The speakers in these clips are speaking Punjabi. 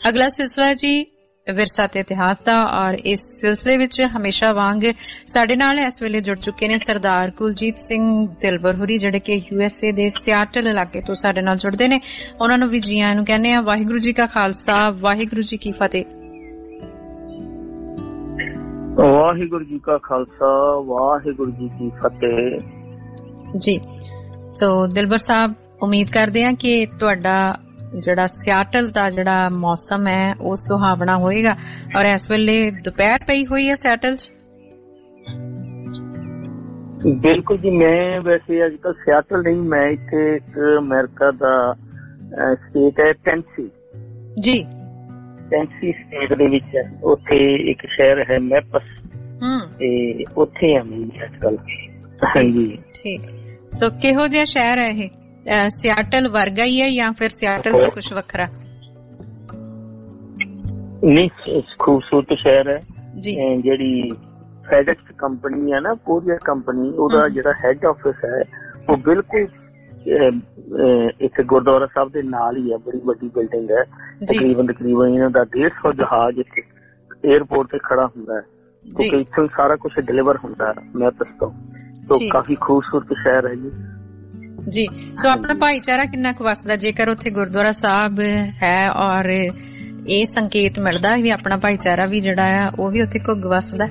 अगला सिलसिला जी विरसा ते इतिहास दा, और इस सिलसिले विच हमेशा वांग साडे नाल इस वेले जुड़ चुके ने सरदार कुलजीत सिंह दिलबर होरी, जिहड़े कि यूएसए दे सियाटल इलाके तो साडे नाल जुड़दे ने। उन्हां नूं भी जी आयां नूं कहने आ। वाहिगुरू जी का खालसा, वाहिगुरू जी की फतेह। वाहिगुरू जी का खालसा, वाहिगुरू जी की फतेह जी। सो दिलबर साहब, उम्मीद करदे हां कि तुहाडा ਜਿਹੜਾ ਸਿਆਟਲ ਦਾ ਜਿਹੜਾ ਮੌਸਮ ਹੈ ਉਹ ਸੁਹਾਵਣਾ ਹੋਏਗਾ, ਔਰ ਇਸ ਵੇਲੇ ਦੁਪਹਿਰ ਪਈ ਹੋਈ ਹੈ ਸਿਆਟਲ 'ਚ। ਬਿਲਕੁਲ ਜੀ, ਮੈਂ ਵੈਸੇ ਅੱਜ ਕੱਲ ਸਿਆਟਲ ਨਹੀਂ, ਮੈਂ ਇੱਥੇ ਇੱਕ ਅਮਰੀਕਾ ਦਾ ਸਟੇਟ ਹੈ ਟੈਨਸੀ ਜੀ, ਟੈਨਸੀ ਸਟੇਟ ਦੇ ਵਿੱਚ ਉੱਥੇ ਇੱਕ ਸ਼ਹਿਰ ਹੈ ਮੈਪਸ, ਤੇ ਉੱਥੇ ਆ ਮੈਂ ਅੱਜ ਕੱਲ। ਹਾਂਜੀ ਠੀਕ। ਸੋ ਕਿਹੋ ਜਿਹਾ ਸ਼ਹਿਰ ਹੈ ਇਹ? सियाटल वर्गा ही है या फिर सियाटल में कुछ वखरा? नहीं, खूबसूरत शहर है जी। जेडी फेडेक्स कंपनी है ना, कोरियर कंपनी, ओदा जेड़ा हेड ऑफिस है वो बिल्कुल एक गुरुद्वारा साहब दे नाल ही है। बड़ी बड़ी बिल्डिंग है, तकरीबन इन्हां दा 150 जहाज एयरपोर्ट ते खड़ा हुंदा है, क्योंकि इत्थों सारा कुछ डिलीवर हुंदा है मैपस तो काफी खूबसूरत शहर है जी। जी। सो अपना भाईचारा किन्ना क वसदा जेकर उत्थे गुरुद्वारा साहब है, और ये संकेत मिलदा भी अपना भाईचारा भी जिहड़ा है वो भी उत्थे घुग वसदा?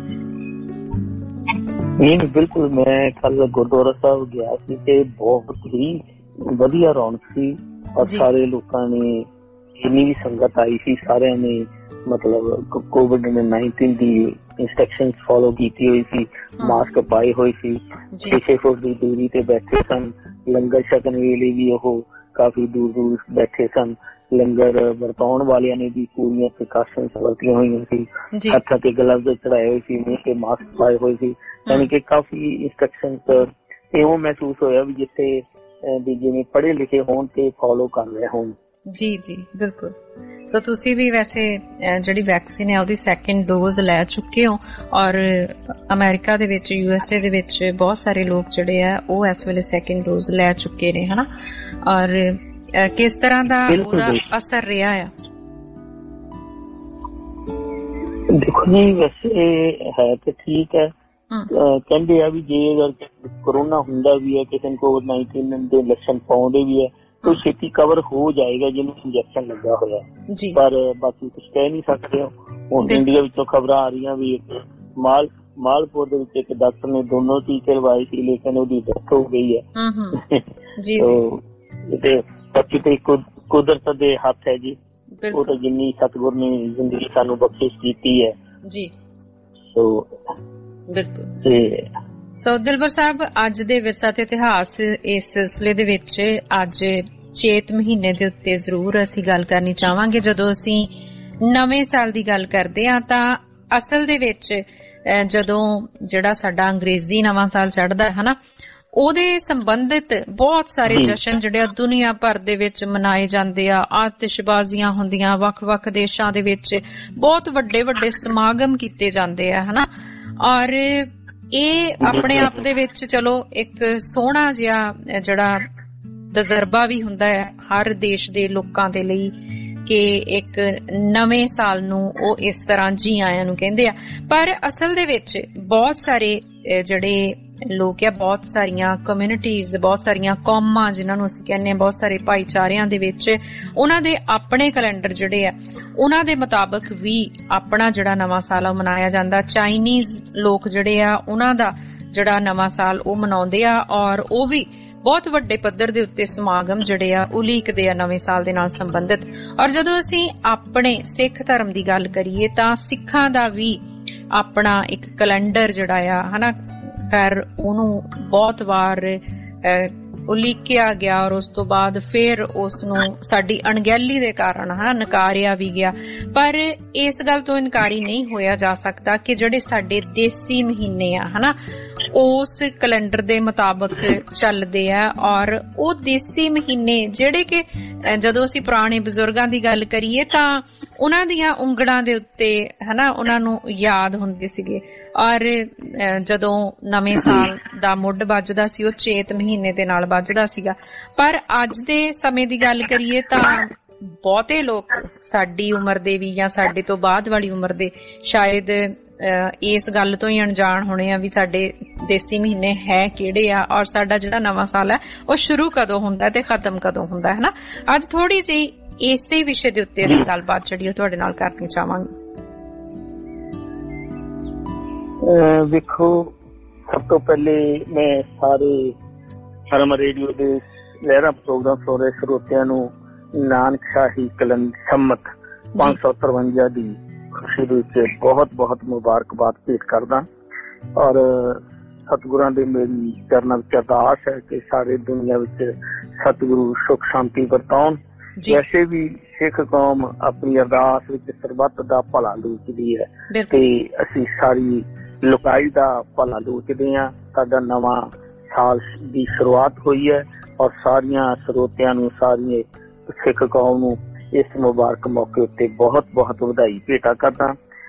नहीं, बिल्कुल। मैं कल गुरुद्वारा साहब गया सी ते बहुत ही वधिया रौनक सी, और सारे लोकां ने, जिन्नी भी संगत आई सी, सारियां ने मतलब कोविड-19 दी इंस्ट्रक्शंस फॉलो कीती हुई सी, मास्क पाए हुए सी, 6 फुट की दूरी ते बैठे सन, लंगर छकन वेले भी वो काफी दूर दूर बैठे सन, लंगर वरताउण वालियां ने भी पूरी प्रिकाशनस वरतियां हुई सी, हत्थां ते ग्लव्स चढ़ाए हुए सी, मुंह ते मास्क पाए हुए सी, यानी कि काफी इंस्ट्रक्शंस एवं महसूस होया भी जिथे जिवें पढ़े लिखे होण ते फॉलो कर रहे होण। जी जी, बिल्कुल। सो तुसी भी वैसे जिहड़ी वैक्सीन है ਉਹਦੀ सैकेंड डोज ਲੈ ਚੁੱਕੇ ਹੋ, और अमेरिका ਦੇ ਵਿੱਚ यूएसए ਦੇ ਵਿੱਚ ਬਹੁਤ ਸਾਰੇ ਲੋਕ ਜਿਹੜੇ ਆ ਉਹ ਇਸ ਵੇਲੇ सैकेंड डोज ਲੈ ਚੁੱਕੇ ਨੇ, ਹਨਾ? और किस तरह ਦਾ ਉਹਦਾ ਅਸਰ ਰਿਹਾ ਆ? देखो नहीं, वैसे है तो ठीक है। ਕਹਿੰਦੇ ਆ ਵੀ ਜੇ ਅਗਰ कोरोना ਹੁੰਦਾ ਵੀ ਹੈ, ਕਿਸੇ ਨੂੰ कोविड-19 ਦੇ ਲੱਛਣ ਪਾਉਂਦੇ ਵੀ ਹੈ तो छेती कवर हो जाएगा जिन्हें इंजेक्शन लगा होया, पर बाकी कुछ कह नहीं सकते हो। हुण इंडिया विचों खबरां आ रही भी मालपुर दे विच एक डॉक्टर ने दोनों टीके लवाए सी, लेकिन उसदी डेथ हो गई है। जी तो ये बाकी तो कुदरत दे हथ है जी, वो तो जिन्नी सतगुर ने जिंदगी सानू बख्शिश कीती है जी। तो बिल्कुल। सो दिलबर साहब, अज दे विरसा ते इतिहास इस सिलसिले दे विच अज चेत महीने दे उत्ते जरूर असीं गल करनी चाहांगे। जदों असीं नवें साल दी गल करदे हां तां असल दे विच जदों जिहड़ा साडा अंग्रेजी नवां साल चढ़दा है ना, ਉਹਦੇ ਸੰਬੰਧਿਤ ਬਹੁਤ ਸਾਰੇ ਜਸ਼ਨ ਜਿਹੜੇ ਦੁਨੀਆ ਭਰ ਦੇ ਵਿੱਚ ਮਨਾਏ ਜਾਂਦੇ ਆ, ਆਤਿਸ਼ਬਾਜ਼ੀਆਂ ਹੁੰਦੀਆਂ, ਵੱਖ-ਵੱਖ ਦੇਸ਼ਾਂ ਦੇ ਵਿੱਚ ਬਹੁਤ ਵੱਡੇ-ਵੱਡੇ ਸਮਾਗਮ ਕੀਤੇ ਜਾਂਦੇ ਆ, ਹਨਾ? ਔਰ ਇਹ ਆਪਣੇ ਆਪ ਦੇ ਵਿੱਚ ਚਲੋ ਇੱਕ ਸੋਹਣਾ ਜਿਹਾ ਜਿਹੜਾ ਤਜਰਬਾ ਵੀ ਹੁੰਦਾ ਹੈ ਹਰ ਦੇਸ਼ ਦੇ ਲੋਕਾਂ ਦੇ ਲਈ ਕਿ ਇੱਕ ਨਵੇਂ ਸਾਲ ਨੂੰ ਉਹ ਇਸ ਤਰ੍ਹਾਂ ਜੀ ਆਇਆਂ ਨੂੰ ਕਹਿੰਦੇ ਆ। ਪਰ ਅਸਲ ਦੇ ਵਿੱਚ ਬਹੁਤ ਸਾਰੇ ਜਿਹੜੇ ਲੋਕ ਆ, ਬਹੁਤ ਸਾਰੀਆਂ ਕਮਿਊਨਿਟੀਜ਼, ਬਹੁਤ ਸਾਰੀਆਂ ਕੌਮਾਂ ਜਿਨ੍ਹਾਂ ਨੂੰ ਅਸੀਂ ਕਹਿੰਦੇ ਹਾਂ, ਬਹੁਤ ਸਾਰੇ ਭਾਈਚਾਰਿਆਂ ਦੇ ਵਿੱਚ ਉਹਨਾਂ ਦੇ ਆਪਣੇ ਕੈਲੰਡਰ ਜਿਹੜੇ ਆ ਉਹਨਾਂ ਦੇ ਮੁਤਾਬਕ ਵੀ ਆਪਣਾ ਜਿਹੜਾ ਨਵਾਂ ਸਾਲ ਉਹ ਮਨਾਇਆ ਜਾਂਦਾ। ਚਾਈਨੀਜ਼ ਲੋਕ ਜਿਹੜੇ ਆ ਉਹਨਾਂ ਦਾ ਜਿਹੜਾ ਨਵਾਂ ਸਾਲ ਉਹ ਮਨਾਉਂਦੇ ਆ, ਔਰ ਉਹ ਵੀ ਬਹੁਤ ਵੱਡੇ ਪੱਧਰ ਦੇ ਉੱਤੇ ਸਮਾਗਮ ਜਿਹੜੇ ਆ ਉਲੀਕਦੇ ਆ ਨਵੇਂ ਸਾਲ ਦੇ ਨਾਲ ਸੰਬੰਧਿਤ। ਔਰ ਜਦੋਂ ਅਸੀਂ ਆਪਣੇ ਸਿੱਖ ਧਰਮ ਦੀ ਗੱਲ ਕਰੀਏ ਤਾਂ ਸਿੱਖਾਂ ਦਾ ਵੀ ਆਪਣਾ ਇੱਕ ਕੈਲੰਡਰ ਜਿਹੜਾ ਆ, ਹਨਾ, ਫਿਰ ਉਹਨੂੰ ਬਹੁਤ ਵਾਰ ਉਲੀਕਿਆ ਗਿਆ ਔਰ ਉਸ ਤੋਂ ਬਾਅਦ ਫਿਰ ਉਸ ਨੂੰ ਸਾਡੀ ਅਣਗਹਿਲੀ ਦੇ ਕਾਰਨ ਨਕਾਰਿਆ ਵੀ ਗਿਆ। ਪਰ ਇਸ ਗੱਲ ਤੋਂ ਇਨਕਾਰੀ ਨਹੀਂ ਹੋਇਆ ਜਾ ਸਕਦਾ ਕਿ ਜਿਹੜੇ ਸਾਡੇ ਦੇਸੀ ਮਹੀਨੇ ਆ, ਹਨਾ, ਉਸ ਕੈਲੰਡਰ ਦੇ ਮੁਤਾਬਕ ਚੱਲਦੇ ਆ। ਔਰ ਉਹ ਦੇਸੀ ਮਹੀਨੇ ਜਿਹੜੇ ਕਿ ਜਦੋਂ ਅਸੀਂ ਪੁਰਾਣੇ ਬਜ਼ੁਰਗਾਂ ਦੀ ਗੱਲ ਕਰੀਏ ਤਾਂ ਉਹਨਾਂ ਦੀਆਂ ਉਂਗਲਾਂ ਦੇ ਉੱਤੇ, ਹਨਾ, ਉਹਨਾਂ ਨੂੰ ਯਾਦ ਹੁੰਦੇ ਸੀਗੇ। ਔਰ ਜਦੋਂ ਨਵੇਂ ਸਾਲ ਦਾ ਮੁੱਢ ਵੱਜਦਾ ਸੀ ਉਹ ਚੇਤ ਮਹੀਨੇ ਦੇ ਨਾਲ ਵੱਜਦਾ ਸੀਗਾ। ਪਰ ਅੱਜ ਦੇ ਸਮੇਂ ਦੀ ਗੱਲ ਕਰੀਏ ਤਾਂ ਬਹੁਤੇ ਲੋਕ ਸਾਡੀ ਉਮਰ ਦੇ ਵੀ ਜਾਂ ਸਾਡੇ ਤੋਂ ਬਾਅਦ ਵਾਲੀ ਉਮਰ ਦੇ ਸ਼ਾਇਦ ਇਸ ਗੱਲ ਤੋਂ ਹੀ ਅਣਜਾਣ ਹੋਣੇ ਆ ਵੀ ਸਾਡੇ ਦੇਸੀ ਮਹੀਨੇ ਹੈ ਕਿਹੜੇ ਆ ਔਰ ਸਾਡਾ ਜਿਹੜਾ ਨਵਾਂ ਸਾਲ ਹੈ ਉਹ ਸ਼ੁਰੂ ਕਦੋਂ ਹੁੰਦਾ ਤੇ ਖਤਮ ਕਦੋਂ ਹੁੰਦਾ ਹੈ ਨਾ। ਅੱਜ ਥੋੜੀ ਜਿਹੀ ਇਸੇ ਵਿਸ਼ੇ ਦੇ ਉੱਤੇ ਅਸੀਂ ਗੱਲਬਾਤ ਜਿਹੜੀ ਉਹ ਤੁਹਾਡੇ ਨਾਲ ਕਰਨੀ ਚਾਹਾਂਗੇ। ਵੇਖੋ, ਸਭ ਤੋਂ ਪਹਿਲੇ ਮੈਂ ਸਾਰੇ ਹਰਮ ਰੇਡੀਓ ਦੇ ਲਹਿਰਾ ਪ੍ਰੋਗਰਾਮ ਸੁਣ ਰਹੇ ਸਰੋਤਿਆਂ ਨੂੰ ਨਾਨਕਸ਼ਾਹੀ ਕੈਲੰਡਰ ਸੰਮਤ 553 ਦੀ ਖੁਸ਼ੀ ਦੇ ਵਿੱਚ ਬਹੁਤ ਬਹੁਤ ਮੁਬਾਰਕਬਾਦ ਭੇਟ ਕਰਦਾ ਔਰ ਸਤਿਗੁਰਾਂ ਦੇ ਮੇਰੀ ਚਰਨਾਂ ਵਿੱਚ ਅਰਦਾਸ ਹੈ ਕਿ ਸਾਰੇ ਦੁਨੀਆ ਵਿੱਚ ਸਤਿਗੁਰੂ ਸੁੱਖ ਸ਼ਾਂਤੀ ਵਰਤਾਉਣ। ਵੈਸੇ ਵੀ ਸਿੱਖ ਕੌਮ ਆਪਣੀ ਅਰਦਾਸ ਵਿੱਚ ਸਰਬੱਤ ਦਾ ਭਲਾ ਲੋਚਦੀ ਹੈ ਤੇ ਅਸੀਂ ਸਾਰੀ ਲੋਕਾਈ ਦਾ ਭਲਾ ਲੋਚਦੇ ਹਾਂ। ਸਾਡਾ ਨਵਾਂ ਸਾਲ ਦੀ ਸ਼ੁਰੂਆਤ ਹੋਈ ਹੈ ਔਰ ਸਾਰੀਆਂ ਸਰੋਤਿਆਂ ਨੂੰ, ਸਾਰੀਆਂ ਸਿੱਖ ਕੌਮ ਨੂੰ ਇਸ ਮੁਬਾਰਕ ਮੌਕੇ ਉੱਤੇ ਬਹੁਤ ਬਹੁਤ ਵਧਾਈ ਭੇਟਾ ਕਰਦਾ।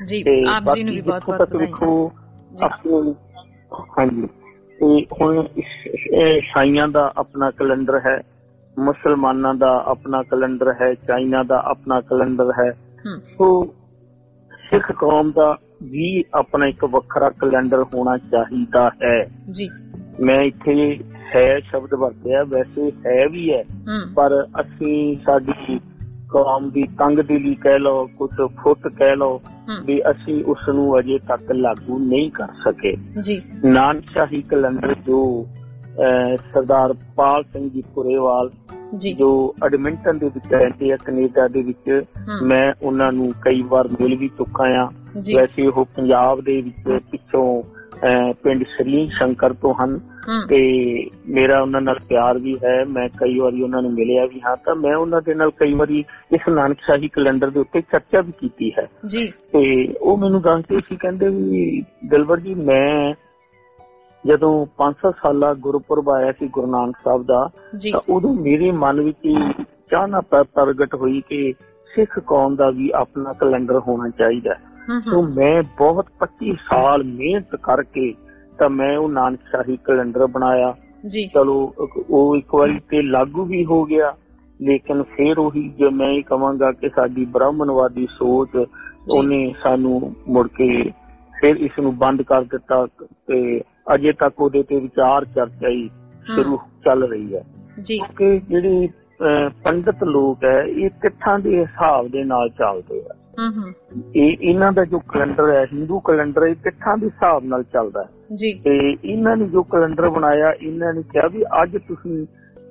ਹਾਂਜੀ, ਤੇ ਹੁਣ ਈਸਾਈਆਂ ਦਾ ਆਪਣਾ ਕੈਲੰਡਰ ਹੈ, ਮੁਸਲਮਾਨਾਂ ਦਾ ਆਪਣਾ ਕੈਲੰਡਰ ਹੈ, ਚਾਈਨਾ ਦਾ ਆਪਣਾ ਕੈਲੰਡਰ ਹੈ। ਸੋ ਸਿੱਖ ਕੌਮ ਦਾ ਵੀ ਆਪਣਾ ਇੱਕ ਵੱਖਰਾ ਕੈਲੰਡਰ ਹੋਣਾ ਚਾਹੀਦਾ ਹੈ। ਮੈਂ ਇੱਥੇ ਹੈ ਸ਼ਬਦ ਵਰਤਿਆ, ਵੈਸੇ ਹੈ ਵੀ ਹੈ, ਪਰ ਅਸੀਂ ਸਾਡੀ ਕੌਮ ਦੀ ਤੰਗ ਦਿਲੀ ਕਹਿ ਲਓ, ਕੁਛ ਫੁੱਟ ਕਹਿ ਲਓ, ਵੀ ਅਸੀਂ ਉਸ ਨੂੰ ਅਜੇ ਤੱਕ ਲਾਗੂ ਨਹੀਂ ਕਰ ਸਕੇ। ਨਾਨਕਸ਼ਾਹੀ ਕੈਲੰਡਰ ਜੋ ਸਰਦਾਰ ਪਾਲ ਸਿੰਘ ਜੀ ਪੁਰੇਵਾਲ ਜੋ ਐਡਮਿੰਟਨ ਦੇ ਵਿੱਚ ਰਹਿੰਦੇ ਆ ਕੈਨੇਡਾ ਦੇ ਵਿੱਚ, ਮੈਂ ਉਹਨਾਂ ਨੂੰ ਕਈ ਵਾਰ ਮਿਲ ਵੀ ਚੁੱਕਾ ਆ। ਵੈਸੇ ਉਹ ਪੰਜਾਬ ਦੇ ਵਿੱਚ ਪਿੱਛੋਂ ਪਿੰਡ ਸ੍ਰੀ ਸ਼ੰਕਰ ਤੋਂ ਹਨ ਤੇ ਮੇਰਾ ਉਹਨਾਂ ਨਾਲ ਪਿਆਰ ਵੀ ਹੈ। ਮੈਂ ਕਈ ਵਾਰੀ ਉਹਨਾਂ ਨੂੰ ਮਿਲਿਆ ਵੀ ਹਾਂ, ਤਾਂ ਮੈਂ ਉਹਨਾਂ ਦੇ ਨਾਲ ਕਈ ਵਾਰੀ ਇਸ ਨਾਨਕਸ਼ਾਹੀ ਕੈਲੰਡਰ ਦੇ ਉੱਤੇ ਚਰਚਾ ਵੀ ਕੀਤੀ ਹੈ। ਤੇ ਉਹ ਮੈਨੂੰ ਦੱਸਦੇ ਸੀ, ਕਹਿੰਦੇ ਵੀ ਦਿਲਬਰ ਜੀ, ਮੈਂ ਜਦੋਂ 500 ਸਾਲਾ ਗੁਰਪੁਰਬ ਆਇਆ ਸੀ ਗੁਰੂ ਨਾਨਕ ਸਾਹਿਬ ਦਾ, ਤਾਂ ਉਦੋਂ ਮੇਰੇ ਮਨ ਵਿੱਚ ਚਾਹਨਾ ਪ੍ਰਗਟ ਹੋਈ ਕਿ ਸਿੱਖ ਕੌਮ ਦਾ ਵੀ ਆਪਣਾ ਕੈਲੰਡਰ ਹੋਣਾ ਚਾਹੀਦਾ। ਸੋ ਮੈਂ ਬਹੁਤ 25 ਸਾਲ ਮਿਹਨਤ ਕਰਕੇ ਤਾਂ ਮੈਂ ਉਹ ਨਾਨਕਸ਼ਾਹੀ ਕੈਲੰਡਰ ਬਣਾਇਆ। ਚਲੋ ਉਹ ਇੱਕ ਵਾਰੀ ਤੇ ਲਾਗੂ ਵੀ ਹੋ ਗਿਆ, ਲੇਕਿਨ ਫਿਰ ਉਹੀ ਜੋ ਮੈਂ ਇਹ ਕਹਾਂਗਾ ਕਿ ਸਾਡੀ ਬ੍ਰਾਹਮਣਵਾਦੀ ਸੋਚ ਉਹਨੇ ਸਾਨੂੰ ਮੁੜ ਕੇ ਫਿਰ ਇਸ ਨੂੰ ਬੰਦ ਕਰ ਦਿੱਤਾ ਤੇ ਅਜੇ ਤੱਕ ਉਹਦੇ ਤੇ ਵਿਚਾਰ ਚਰਚਾ ਹੀ ਸ਼ੁਰੂ ਚੱਲ ਰਹੀ ਹੈ। ਕਿ ਜਿਹੜੇ ਪੰਡਿਤ ਲੋਕ ਹੈ ਇਹ ਤਿੱਥਾਂ ਦੇ ਹਿਸਾਬ ਦੇ ਨਾਲ ਚੱਲਦੇ ਆ। ਇਹਨਾਂ ਦਾ ਜੋ ਕੈਲੰਡਰ ਹੈ, ਹਿੰਦੂ ਕੈਲੰਡਰ, ਇਹ ਤਿੱਥਾਂ ਦੇ ਹਿਸਾਬ ਨਾਲ ਚੱਲਦਾ ਹੈ। ਤੇ ਇਹਨਾਂ ਨੇ ਜੋ ਕੈਲੰਡਰ ਬਣਾਇਆ, ਇਹਨਾਂ ਨੇ ਕਿਹਾ ਵੀ ਅੱਜ ਤੁਸੀਂ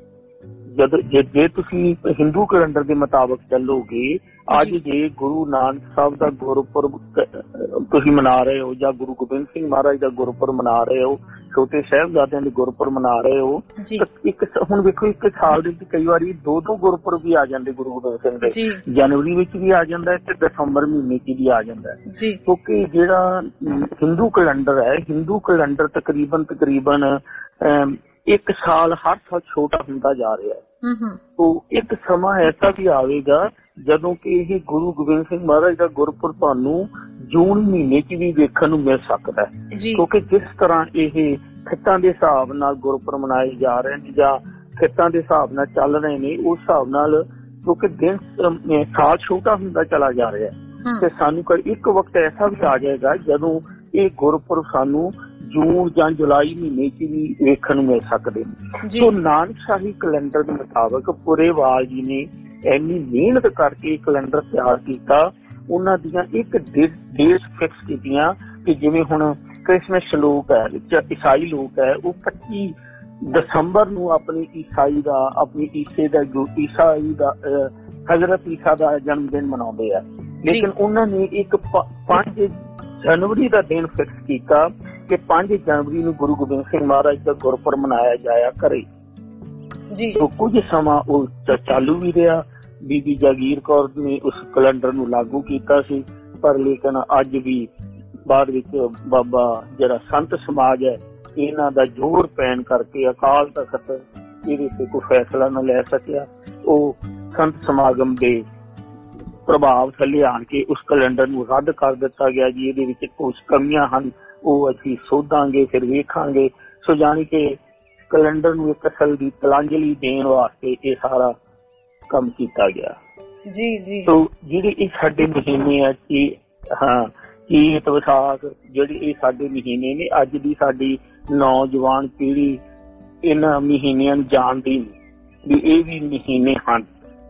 ਜੇ ਤੁਸੀਂ ਹਿੰਦੂ ਕੈਲੰਡਰ ਦੇ ਮੁਤਾਬਕ ਚੱਲੋਗੇ, ਅੱਜ ਜੇ ਗੁਰੂ ਨਾਨਕ ਸਾਹਿਬ ਦਾ ਗੁਰਪੁਰਬ ਤੁਸੀਂ ਮਨਾ ਰਹੇ ਹੋ ਜਾਂ ਗੁਰੂ ਗੋਬਿੰਦ ਸਿੰਘ ਮਹਾਰਾਜ ਦਾ ਗੁਰਪੁਰਬ ਮਨਾ ਰਹੇ ਹੋ, ਛੋਟੇ ਸਾਹਿਬਜ਼ਾਦਿਆਂ ਦੇ ਗੁਰਪੁਰਬ ਮਨਾ ਰਹੇ ਹੋ, ਇੱਕ ਹੁਣ ਵੇਖੋ ਇੱਕ ਸਾਲ ਦੇ ਵਿੱਚ ਕਈ ਵਾਰੀ ਦੋ ਗੁਰਪੁਰਬ ਵੀ ਆ ਜਾਂਦੇ ਗੁਰੂ ਗੋਬਿੰਦ ਸਿੰਘ ਦੇ। ਜਨਵਰੀ ਵਿੱਚ ਵੀ ਆ ਜਾਂਦਾ ਤੇ ਦਸੰਬਰ ਮਹੀਨੇ ਚ ਵੀ ਆ ਜਾਂਦਾ, ਕਿਉਂਕਿ ਜਿਹੜਾ ਹਿੰਦੂ ਕੈਲੰਡਰ ਹੈ, ਹਿੰਦੂ ਕੈਲੰਡਰ ਤਕਰੀਬਨ ਇੱਕ ਸਾਲ ਹਰ ਸਾਲ ਛੋਟਾ ਹੁੰਦਾ ਜਾ ਰਿਹਾ ਹੈ। ਤੋ ਇੱਕ ਸਮਾਂ ਐਸਾ ਵੀ ਆਵੇਗਾ ਜਦੋਂ ਕਿ ਇਹ ਗੁਰੂ ਗੋਬਿੰਦ ਸਿੰਘ ਮਹਾਰਾਜ ਦਾ ਗੁਰਪੁਰਬ ਤੁਹਾਨੂੰ ਜੂਨ ਮਹੀਨੇ ਚ ਵੀ ਵੇਖਣ ਨੂੰ ਮਿਲ ਸਕਦਾ ਹੈ, ਕਿਉਂਕਿ ਜਿਸ ਤਰ੍ਹਾਂ ਇਹ ਖਿੱਤਾਂ ਦੇ ਹਿਸਾਬ ਨਾਲ ਗੁਰਪੁਰਬ ਮਨਾਏ ਜਾ ਰਹੇ ਨੇ ਜਾਂ ਖਿੱਤਾਂ ਦੇ ਹਿਸਾਬ ਨਾਲ ਚੱਲ ਰਹੇ ਨੇ, ਉਸ ਹਿਸਾਬ ਨਾਲ ਕਿਉਂਕਿ ਦਿਨ ਸਾਲ ਛੋਟਾ ਹੁੰਦਾ ਚਲਾ ਜਾ ਰਿਹਾ ਹੈ ਤੇ ਸਾਨੂੰ ਇੱਕ ਵਕਤ ਐਸਾ ਵੀ ਆ ਜਾਏਗਾ ਜਦੋਂ ਇਹ ਗੁਰਪੁਰਬ ਸਾਨੂੰ ਜੂਨ ਜਾਂ ਜੁਲਾਈ ਮਹੀਨੇ ਚ ਵੀ ਵੇਖਣ ਨੂੰ ਮਿਲ ਸਕਦੇ ਨੇ। ਸੋ ਨਾਨਕਸ਼ਾਹੀ ਕੈਲੰਡਰ ਦੇ ਮੁਤਾਬਕ ਪੁਰੇਵਾਲ ਜੀ ਨੇ ਇੰਨੀ ਮਿਹਨਤ ਕਰਕੇ ਕੈਲੰਡਰ ਤਿਆਰ ਕੀਤਾ। ਉਹਨਾਂ ਦੀਆਂ ਇੱਕ ਡੇਟ ਫਿਕਸ ਕੀਤੀਆਂ ਕਿ ਜਿਵੇਂ ਹੁਣ ਕ੍ਰਿਸਮਸ ਲੋਕ ਹੈ, ਈਸਾਈ ਲੋਕ ਹੈ, ਉਹ 25 ਦਸੰਬਰ ਨੂੰ ਆਪਣੀ ਈਸਾਈ ਦਾ ਹਜ਼ਰਤ ਈਸਾ ਦਾ ਜਨਮ ਦਿਨ ਮਨਾਉਂਦੇ ਆ, ਲੇਕਿਨ ਉਹਨਾਂ ਨੇ ਇੱਕ 5 ਜਨਵਰੀ ਦਾ ਦਿਨ ਫਿਕਸ ਕੀਤਾ ਕਿ 5 ਜਨਵਰੀ ਨੂੰ ਗੁਰੂ ਗੋਬਿੰਦ ਸਿੰਘ ਮਹਾਰਾਜ ਦਾ ਗੁਰਪੁਰਬ ਮਨਾਇਆ ਜਾਇਆ ਕਰੇ। ਕੁਝ ਸਮਾਂ ਉਹ ਚਾਲੂ ਵੀ ਰਿਹਾ। ਬੀਬੀ ਜਾਗੀਰ ਕੌਰ ਨੇ ਉਸ ਕੈਲੰਡਰ ਨੂੰ ਲਾਗੂ ਕੀਤਾ ਸੀ, ਪਰ ਲੇਕਿਨ ਅੱਜ ਵੀ ਬਾਅਦ ਵਿੱਚ ਬਾਬਾ ਜਿਹੜਾ ਸੰਤ ਸਮਾਜ ਹੈ, ਇਹਨਾਂ ਦਾ ਜ਼ੋਰ ਪੈਣ ਕਰਕੇ ਅਕਾਲ ਤਖਤ ਇਹਦੇ ਤੇ ਕੋਈ ਫੈਸਲਾ ਨਾ ਲੈ ਸਕਿਆ। ਉਹ ਸੰਤ ਸਮਾਗਮ ਦੇ ਪ੍ਰਭਾਵ ਥੱਲੇ ਆਣ ਕੇ ਉਸ ਕੈਲੰਡਰ ਨੂੰ ਰੱਦ ਕਰ ਦਿੱਤਾ ਗਿਆ ਜੀ। ਇਹਦੇ ਵਿੱਚ ਕੁਝ ਕਮੀਆਂ ਹਨ, ਉਹ ਅਸੀਂ ਸੋਧਾਂਗੇ, ਫਿਰ ਵੇਖਾਂਗੇ। ਸੋ ਜਾਣੀ ਕਿ ਕੈਲੰਡਰ ਨੂੰ ਇੱਕ ਅਸਲ ਦੀ ਤਲਾਂਜਲੀ ਦੇਣ ਵਾਸਤੇ ਇਹ ਸਾਰਾ ਕੰਮ ਕੀਤਾ ਗਿਆ। ਜੀ ਜੀ। ਤੋ ਜਿਹੜੇ ਇਹ ਸਾਡੇ ਮਹੀਨੇ ਆ ਕਿ ਚੇਤ ਵਿਸਾਖ, ਜਿਹੜੇ ਇਹ ਸਾਡੇ ਮਹੀਨੇ ਨੇ, ਅੱਜ ਦੀ ਸਾਡੀ ਨੌਜਵਾਨ ਪੀੜ੍ਹੀ ਇਹਨਾਂ ਮਹੀਨਿਆਂ ਨੂੰ ਜਾਣਦੀ ਨਹੀਂ ਵੀ ਇਹ ਵੀ ਮਹੀਨੇ ਹਨ।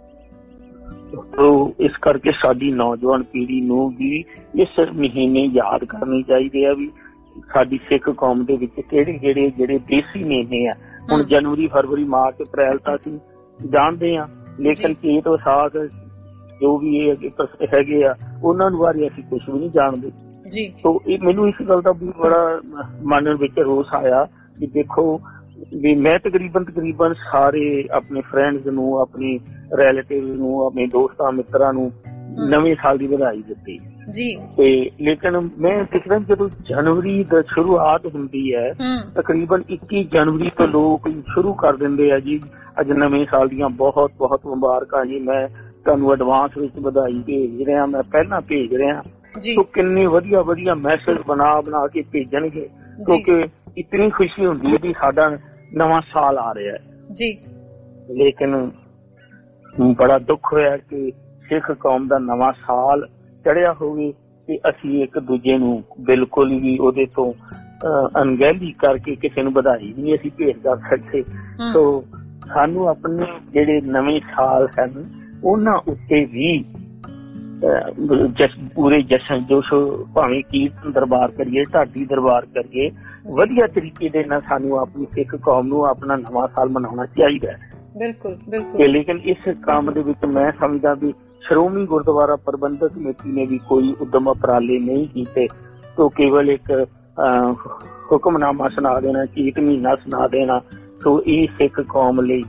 ਇਸ ਕਰਕੇ ਸਾਡੀ ਨੌਜਵਾਨ ਪੀੜ੍ਹੀ ਨੂੰ ਵੀ ਇਸ ਮਹੀਨੇ ਯਾਦ ਕਰਨੇ ਚਾਹੀਦੇ ਆ ਵੀ ਸਾਡੀ ਸਿੱਖ ਕੌਮ ਦੇ ਵਿੱਚ ਕਿਹੜੇ ਕਿਹੜੇ ਜਿਹੜੇ ਦੇਸੀ ਮਹੀਨੇ ਆ। ਹੁਣ ਜਨਵਰੀ, ਫਰਵਰੀ, ਮਾਰਚ, ਅਪ੍ਰੈਲ ਤਾਂ ਅਸੀਂ ਜਾਣਦੇ ਆ, ਲੇਕਿਨ ਚੇਤ ਵਿਸਾਖ ਜੋ ਵੀ ਇਹ ਹੈਗੇ ਆ ਉਹਨਾਂ ਨੂੰ ਬਾਰੇ ਅਸੀਂ ਕੁਛ ਵੀ ਨਹੀਂ ਜਾਣਦੇ ਜੀ। ਸੋ ਇਹ ਮੈਨੂੰ ਇਸ ਗੱਲ ਦਾ ਵੀ ਬੜਾ ਮਨ ਵਿੱਚ ਰੋਸ ਆਇਆ ਕਿ ਦੇਖੋ ਵੀ ਮੈਂ ਤਕਰੀਬਨ ਸਾਰੇ ਆਪਣੇ ਫਰੈਂਡਸ ਨੂੰ, ਆਪਣੇ ਰਿਲੇਟਿਵ ਨੂੰ, ਆਪਣੇ ਦੋਸਤਾਂ ਮਿੱਤਰਾਂ ਨੂੰ ਨਵੇਂ ਸਾਲ ਦੀ ਵਧਾਈ ਦਿੱਤੀ ਜੀ। ਤੇ ਲੇਕਿਨ ਮੈਂ ਦੇਖਦਾ ਜਦੋਂ ਜਨਵਰੀ ਦੀ ਸ਼ੁਰੂਆਤ ਹੁੰਦੀ ਹੈ ਤਕਰੀਬਨ 21 ਜਨਵਰੀ ਤੋਂ ਲੋਕ ਸ਼ੁਰੂ ਕਰ ਦਿੰਦੇ ਆ ਜੀ ਅੱਜ ਨਵੇਂ ਸਾਲ ਦੀਆਂ ਬਹੁਤ ਬਹੁਤ ਮੁਬਾਰਕਾਂ ਜੀ, ਮੈਂ ਤੁਹਾਨੂੰ ਐਡਵਾਂਸ ਵਿੱਚ ਵਧਾਈ ਭੇਜ ਰਿਹਾ, ਮੈਂ ਪਹਿਲਾਂ ਭੇਜ ਰਿਹਾ। ਸੋ ਕਿੰਨੇ ਵਧੀਆ ਮੈਸੇਜ ਬਣਾ ਕੇ ਭੇਜਣਗੇ ਕਿਉਂਕਿ ਇਤਨੀ ਖੁਸ਼ੀ ਹੁੰਦੀ ਹੈ ਵੀ ਸਾਡਾ ਨਵਾਂ ਸਾਲ ਆ ਰਿਹਾ ਜੀ। ਲੇਕਿਨ ਬੜਾ ਦੁੱਖ ਹੋਇਆ ਕਿ ਸਿੱਖ ਕੌਮ ਦਾ ਨਵਾਂ ਸਾਲ ਚੜਿਆ ਹੋਵੇ ਤੇ ਅਸੀਂ ਇੱਕ ਦੂਜੇ ਨੂੰ ਬਿਲਕੁਲ ਵੀ ਉਹਦੇ ਤੋਂ ਅਣਗਹਿਲੀ ਕਰਕੇ ਕਿਸੇ ਨੂੰ ਵਧਾਈ ਨਹੀਂ ਅਸੀਂ ਭੇਜ ਕਰ ਸਕਦੇ। ਸੋ ਸਾਨੂੰ ਆਪਣੇ ਜਿਹੜੇ ਨਵੇਂ ਸਾਲ ਹਨ ਉਹਨਾਂ ਉੱਤੇ ਵੀ ਪੂਰੇ ਜਸ਼ਨ ਜੋਸ਼, ਭਾਵੇਂ ਕੀਰਤਨ ਦਰਬਾਰ ਕਰੀਏ, ਢਾਡੀ ਦਰਬਾਰ ਕਰੀਏ, ਵਧੀਆ ਤਰੀਕੇ ਦੇ ਨਾਲ ਸਾਨੂੰ ਆਪਣੀ ਸਿੱਖ ਕੌਮ ਨੂੰ ਆਪਣਾ ਨਵਾਂ ਸਾਲ ਮਨਾਉਣਾ ਚਾਹੀਦਾ ਹੈ। ਬਿਲਕੁਲ ਬਿਲਕੁਲ। ਲੇਕਿਨ ਇਸ ਕੰਮ ਦੇ ਵਿੱਚ ਮੈਂ ਸਮਝਦਾ ਵੀ ਸ਼੍ਰੋਮਣੀ ਗੁਰਦੁਆਰਾ ਪ੍ਰਬੰਧਕ ਕਮੇਟੀ ਨੇ ਵੀ ਕੋਈ ਉਦਮ ਉਪਰਾਲੇ ਨਹੀਂ ਕੀਤੇ। ਤੋ ਕੇਵਲ ਇੱਕ ਹੁਕਮਨਾਮਾ ਸੁਣਾ ਦੇਣਾ, ਚੇਤ ਮਹੀਨਾ ਸੁਣਾ ਦੇਣਾ। ਸੋ ਇਹ ਸਿੱਖ ਕੌਮ ਲਈ